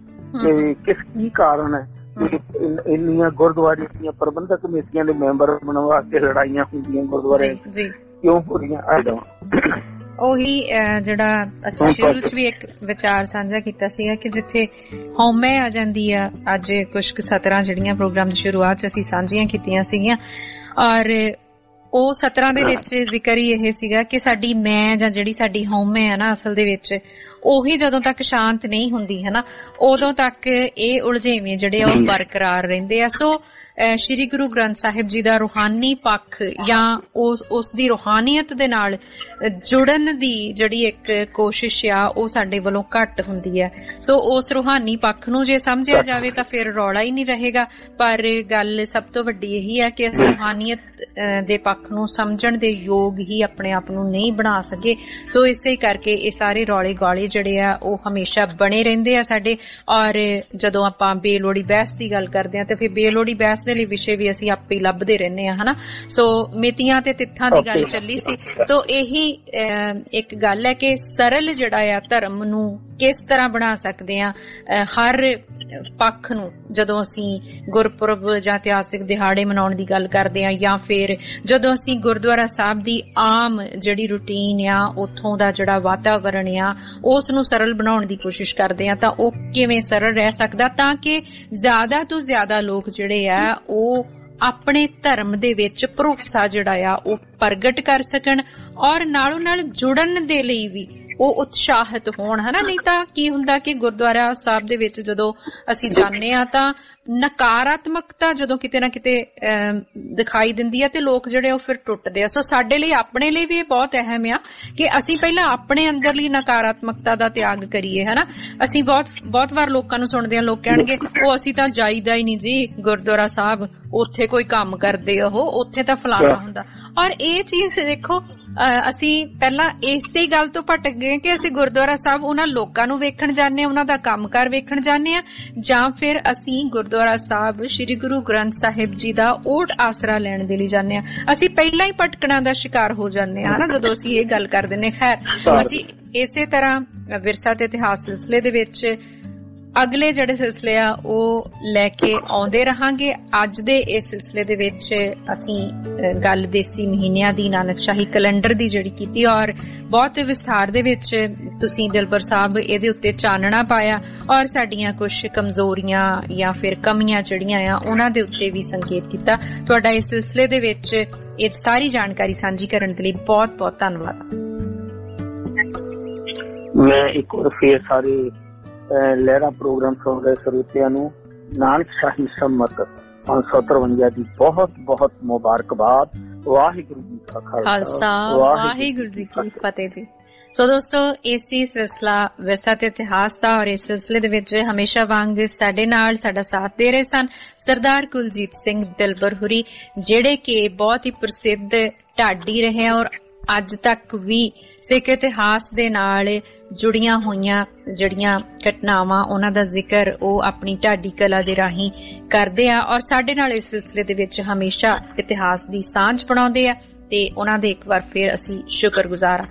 ਕੀ ਕਾਰਨ ਹੈ ਇੰਨੀਆਂ ਗੁਰਦੁਆਰੇ ਦੀਆਂ ਪ੍ਰਬੰਧਕ ਕਮੇਟੀਆਂ ਦੇ ਮੈਂਬਰ ਬਣਾਉਣ ਵਾਸਤੇ ਲੜਾਈਆਂ ਹੁੰਦੀਆਂ ਗੁਰਦੁਆਰੇ ਕਿਉਂ ਹੋ ਰਹੀਆਂ, ਆਈ ਡੋਂਟ। ਉਹੀ ਜਿਹੜਾ ਅਸੀਂ ਸ਼ੁਰੂ ਵਿੱਚ ਵੀ ਇੱਕ ਵਿਚਾਰ ਸਾਂਝਾ ਕੀਤਾ ਸੀਗਾ ਕਿ ਜਿੱਥੇ ਹਉਮੈ ਆ ਜਾਂਦੀ ਆ, ਅੱਜ ਕੁਛ ਕੁ ਸਤਰਾਂ ਜਿਹੜੀਆਂ ਪ੍ਰੋਗਰਾਮ ਦੀ ਸ਼ੁਰੂਆਤ 'ਚ ਅਸੀਂ ਸਾਂਝੀਆਂ ਕੀਤੀਆਂ ਸੀਗੀਆਂ, ਔਰ ਉਹ ਸਤਰਾਂ ਦੇ ਵਿੱਚ ਜ਼ਿਕਰ ਹੀ ਇਹ ਸੀਗਾ ਕਿ ਸਾਡੀ ਮੈਂ ਜਾਂ ਜਿਹੜੀ ਸਾਡੀ ਹਉਮੈ ਆ ਨਾ, ਅਸਲ ਦੇ ਵਿੱਚ ਉਹੀ ਜਦੋਂ ਤੱਕ ਸ਼ਾਂਤ ਨਹੀਂ ਹੁੰਦੀ ਹੈ ਨਾ, ਉਦੋਂ ਤੱਕ ਇਹ ਉਲਝੇਵੇਂ ਜਿਹੜੇ ਆ ਉਹ ਬਰਕਰਾਰ ਰਹਿੰਦੇ ਆ। ਸੋ ਸ਼੍ਰੀ ਗੁਰੂ ਗ੍ਰੰਥ ਸਾਹਿਬ ਜੀ ਦਾ ਰੂਹਾਨੀ ਪੱਖ ਜਾਂ ਉਸ ਦੀ ਰੂਹਾਨੀਅਤ ਦੇ ਨਾਲ ਜੁੜਨ ਦੀ ਜਿਹੜੀ ਇੱਕ ਕੋਸ਼ਿਸ਼ ਆ ਉਹ ਸਾਡੇ ਵੱਲੋਂ ਘੱਟ ਹੁੰਦੀ ਹੈ। ਸੋ ਉਸ ਰੂਹਾਨੀ ਪੱਖ ਨੂੰ ਜੇ ਸਮਝਿਆ ਜਾਵੇ ਤਾਂ ਫਿਰ ਰੌਲਾ ਹੀ ਨਹੀਂ ਰਹੇਗਾ। ਪਰ ਗੱਲ ਸਭ ਤੋਂ ਵੱਡੀ ਇਹੀ ਹੈ ਕਿ ਅਸੀਂ ਰੂਹਾਨੀਅਤ ਦੇ ਪੱਖ ਨੂੰ ਸਮਝਣ ਦੇ ਯੋਗ ਹੀ ਆਪਣੇ ਆਪ ਨੂੰ ਨਹੀਂ ਬਣਾ ਸਕੇ। ਸੋ ਇਸੇ ਕਰਕੇ ਇਹ ਸਾਰੇ ਰੌਲੇ ਗਾਲੇ ਜਿਹੜੇ ਆ ਉਹ ਹਮੇਸ਼ਾ ਬਣੇ ਰਹਿੰਦੇ ਆ ਸਾਡੇ। ਔਰ ਜਦੋਂ ਆਪਾਂ ਬੇਲੋੜੀ ਬਹਿਸ ਦੀ ਗੱਲ ਕਰਦੇ ਹਾਂ ਤੇ ਫਿਰ ਬੇਲੋੜੀ ਬਹਿਸ ਦੇ ਲਈ ਵਿਸ਼ੇ ਵੀ ਅਸੀਂ ਆਪੇ ਲੱਭਦੇ ਰਹਿੰਦੇ ਹਾਂ, ਹਨਾ। ਸੋ ਮਿਤੀਆਂ ਤੇ ਤਿੱਥਾਂ ਦੀ ਗੱਲ ਚੱਲੀ ਸੀ। ਸੋ ਇਹੀ ਇੱਕ ਗੱਲ ਹੈ ਕਿ ਸਰਲ ਜਿਹੜਾ ਆ ਧਰਮ ਨੂੰ ਕਿਸ ਤਰ੍ਹਾਂ ਬਣਾ ਸਕਦੇ ਆ। ਹਰ ਪੱਖ ਨੂੰ ਜਦੋਂ ਅਸੀਂ ਗੁਰਪੁਰਬ ਜਾਂ ਇਤਿਹਾਸਿਕ ਦਿਹਾੜੇ ਮਨਾਉਣ ਦੀ ਗੱਲ ਕਰਦੇ ਆ, ਜਾਂ ਫਿਰ ਜਦੋਂ ਅਸੀਂ ਗੁਰਦੁਆਰਾ ਸਾਹਿਬ ਦੀ ਆਮ ਜਿਹੜੀ ਰੂਟੀਨ ਆ, ਉੱਥੋਂ ਦਾ ਜਿਹੜਾ ਵਾਤਾਵਰਣ ਆ, ਉਸ ਨੂੰ ਸਰਲ ਬਣਾਉਣ ਦੀ ਕੋਸ਼ਿਸ਼ ਕਰਦੇ ਆ, ਤਾਂ ਉਹ ਕਿਵੇਂ ਸਰਲ ਰਹਿ ਸਕਦਾ ਤਾਂ ਕਿ ਜ਼ਿਆਦਾ ਤੋਂ ਜ਼ਿਆਦਾ ਲੋਕ ਜਿਹੜੇ ਆ ਉਹ ਆਪਣੇ ਧਰਮ ਦੇ ਵਿੱਚ ਭਰੋਸਾ ਜਿਹੜਾ ਆ ਉਹ ਪ੍ਰਗਟ ਕਰ ਸਕਣ ਔਰ ਨਾਲੋਂ ਨਾਲ ਜੁੜਨ ਦੇ ਲਈ ਵੀ ਉਹ ਉਤਸ਼ਾਹਿਤ ਹੋਣ, ਹਨਾ। ਨਹੀਂ ਤਾਂ ਕੀ ਹੁੰਦਾ ਕਿ ਗੁਰਦੁਆਰਾ ਸਾਹਿਬ ਦੇ ਵਿੱਚ ਜਦੋਂ ਅਸੀਂ ਜਾਂਦੇ ਆ ਤਾਂ ਨਕਾਰਾਤਮਕਤਾ ਜਦੋਂ ਕਿਤੇ ਨਾ ਕਿਤੇ ਦਿਖਾਈ ਦਿੰਦੀ ਆ ਤੇ ਲੋਕ ਜਿਹੜੇ ਉਹ ਫਿਰ ਟੁੱਟਦੇ ਆ। ਸੋ ਸਾਡੇ ਲਈ, ਆਪਣੇ ਲਈ ਵੀ ਇਹ ਬਹੁਤ ਅਹਿਮ ਆ ਕਿ ਅਸੀਂ ਪਹਿਲਾਂ ਆਪਣੇ ਅੰਦਰਲੀ ਨਕਾਰਾਤਮਕਤਾ ਦਾ ਤਿਆਗ ਕਰੀਏ, ਹਨਾ। ਅਸੀਂ ਬਹੁਤ ਵਾਰ ਲੋਕਾਂ ਨੂੰ ਸੁਣਦੇ ਆ, ਲੋਕ ਕਹਿਣਗੇ ਉਹ ਅਸੀਂ ਤਾਂ ਜਾਈਦਾ ਹੀ ਨਹੀਂ ਜੀ ਗੁਰਦੁਆਰਾ ਸਾਹਿਬ, ਉੱਥੇ ਕੋਈ ਕੰਮ ਕਰਦੇ ਉਹ, ਉੱਥੇ ਤਾਂ ਫਲਾਣਾ ਹੁੰਦਾ। ਔਰ ਇਹ ਚੀਜ਼ ਦੇਖੋ, ਅਸੀਂ ਪਹਿਲਾਂ ਇਸੇ ਗੱਲ ਤੋਂ ਭਟਕ ਗਏ ਕਿ ਅਸੀਂ ਗੁਰਦੁਆਰਾ ਸਾਹਿਬ ਉਹਨਾਂ ਲੋਕਾਂ ਨੂੰ ਵੇਖਣ ਜਾਂਦੇ ਆ, ਉਹਨਾਂ ਦਾ ਕੰਮਕਾਰ ਵੇਖਣ ਜਾਂਦੇ ਆ, ਜਾਂ ਫਿਰ ਅਸੀਂ ਗੁਰਦੁਆਰਾ ਸਾਹਿਬ ਸ੍ਰੀ ਗੁਰੂ ਗ੍ਰੰਥ ਸਾਹਿਬ ਜੀ ਦਾ ਓਟ ਆਸਰਾ ਲੈਣ ਦੇ ਲਈ ਜਾਂਦੇ ਆ। ਅਸੀਂ ਪਹਿਲਾਂ ਹੀ ਭਟਕਣਾਂ ਦਾ ਸ਼ਿਕਾਰ ਹੋ ਜਾਂਦੇ ਆ, ਹਨਾ, ਜਦੋਂ ਅਸੀਂ ਇਹ ਗੱਲ ਕਰ ਦਿੰਦੇ। ਖੈਰ, ਅਸੀਂ ਇਸੇ ਤਰ੍ਹਾਂ ਵਿਰਸਾ ਤੇ ਇਤਿਹਾਸ ਸਿਲਸਿਲੇ ਦੇ ਵਿੱਚ ਅਗਲੇ ਜਿਹੜੇ ਸਿਲਸਿਲੇ ਆ ਉਹ ਲੈ ਕੇ ਆਉਂਦੇ ਰਹਾਂਗੇ। ਅੱਜ ਦੇ ਇਸ ਸਿਲਸਿਲੇ ਦੇ ਵਿੱਚ ਅਸੀਂ ਗੱਲ ਦੇਸੀ ਮਹੀਨਿਆਂ ਦੀ, ਨਾਨਕਸ਼ਾਹੀ ਕੈਲੰਡਰ ਦੀ ਜਿਹੜੀ ਕੀਤੀ, ਔਰ ਬਹੁਤ ਵਿਸਥਾਰ ਦੇ ਵਿੱਚ ਤੁਸੀਂ ਦਿਲਬਰ ਸਾਹਿਬ ਇਹਦੇ ਉੱਤੇ ਚਾਨਣਾ ਪਾਇਆ ਔਰ ਸਾਡੀਆਂ ਕੁਝ ਕਮਜ਼ੋਰੀਆਂ ਜਾਂ ਫਿਰ ਕਮੀਆਂ ਜਿਹੜੀਆਂ ਆ ਉਹਨਾਂ ਦੇ ਉੱਤੇ ਵੀ ਸੰਕੇਤ ਕੀਤਾ। ਤੁਹਾਡਾ ਇਸ ਸਿਲਸਿਲੇ ਦੇ ਵਿੱਚ ਇਹ ਸਾਰੀ ਜਾਣਕਾਰੀ ਸਾਂਝੀ ਕਰਨ ਦੇ ਲਈ ਬਹੁਤ ਬਹੁਤ ਧੰਨਵਾਦ। ਮੈਂ ਇੱਕ ਵਾਰ ਫੇਰ ਸਾਰੇ ਲਹਿਰਾ ਪ੍ਰੋਗਰਾਮ ਸੁਣ ਰਹੇ ਸਰੋਤਿਆਂ ਨੂੰ ਨਾਨਕਸ਼ਾਹੀ ਸੰਮਤ 553 ਦੀ ਬਹੁਤ ਬਹੁਤ ਮੁਬਾਰਕਬਾਦ। ਵਾਹਿਗੁਰੂ ਜੀ ਕਾ ਖਾਲਸਾ, ਵਾਹਿਗੁਰੂ ਜੀ ਕੀ ਫਤਿਹ ਜੀ। ਸੋ ਦੋਸਤੋ, ਇਸੇ ਸਿਲਸਿਲਾ ਵਿਰਸਾ ਤੇ ਇਤਿਹਾਸ ਦਾ, ਔਰ ਇਸ ਸਿਲਸਿਲੇ ਦੇ ਵਿੱਚ ਹਮੇਸ਼ਾ ਵਾਂਗ ਸਾਡੇ ਨਾਲ ਸਾਡਾ ਸਾਥ ਦੇ ਰਹੇ ਸਨ ਸਰਦਾਰ ਕੁਲਜੀਤ ਸਿੰਘ ਦਿਲਬਰ ਹੁਰੀ, ਜਿਹੜੇ ਕਿ ਬਹੁਤ ਹੀ ਪ੍ਰਸਿੱਧ ਢਾਡੀ ਰਹੇ ਔਰ ਅੱਜ ਤੱਕ ਵੀ ਸਿੱਖ ਇਤਿਹਾਸ ਦੇ ਨਾਲ ਜੁੜੀਆਂ ਹੋਈਆਂ ਜਿਹੜੀਆਂ ਘਟਨਾਵਾਂ ਉਹਨਾਂ ਦਾ ਜ਼ਿਕਰ ਉਹ ਆਪਣੀ ਢਾਡੀ ਕਲਾ ਦੇ ਰਾਹੀਂ ਕਰਦੇ ਆ ਔਰ ਸਾਡੇ ਨਾਲ ਇਸ ਸਿਲਸਿਲੇ ਦੇ ਵਿੱਚ ਹਮੇਸ਼ਾ ਇਤਿਹਾਸ ਦੀ ਸਾਂਝ ਬਣਾਉਂਦੇ ਆ, ਤੇ ਉਹਨਾਂ ਦੇ ਇੱਕ ਵਾਰ ਫਿਰ ਅਸੀਂ ਸ਼ੁਕਰਗੁਜ਼ਾਰ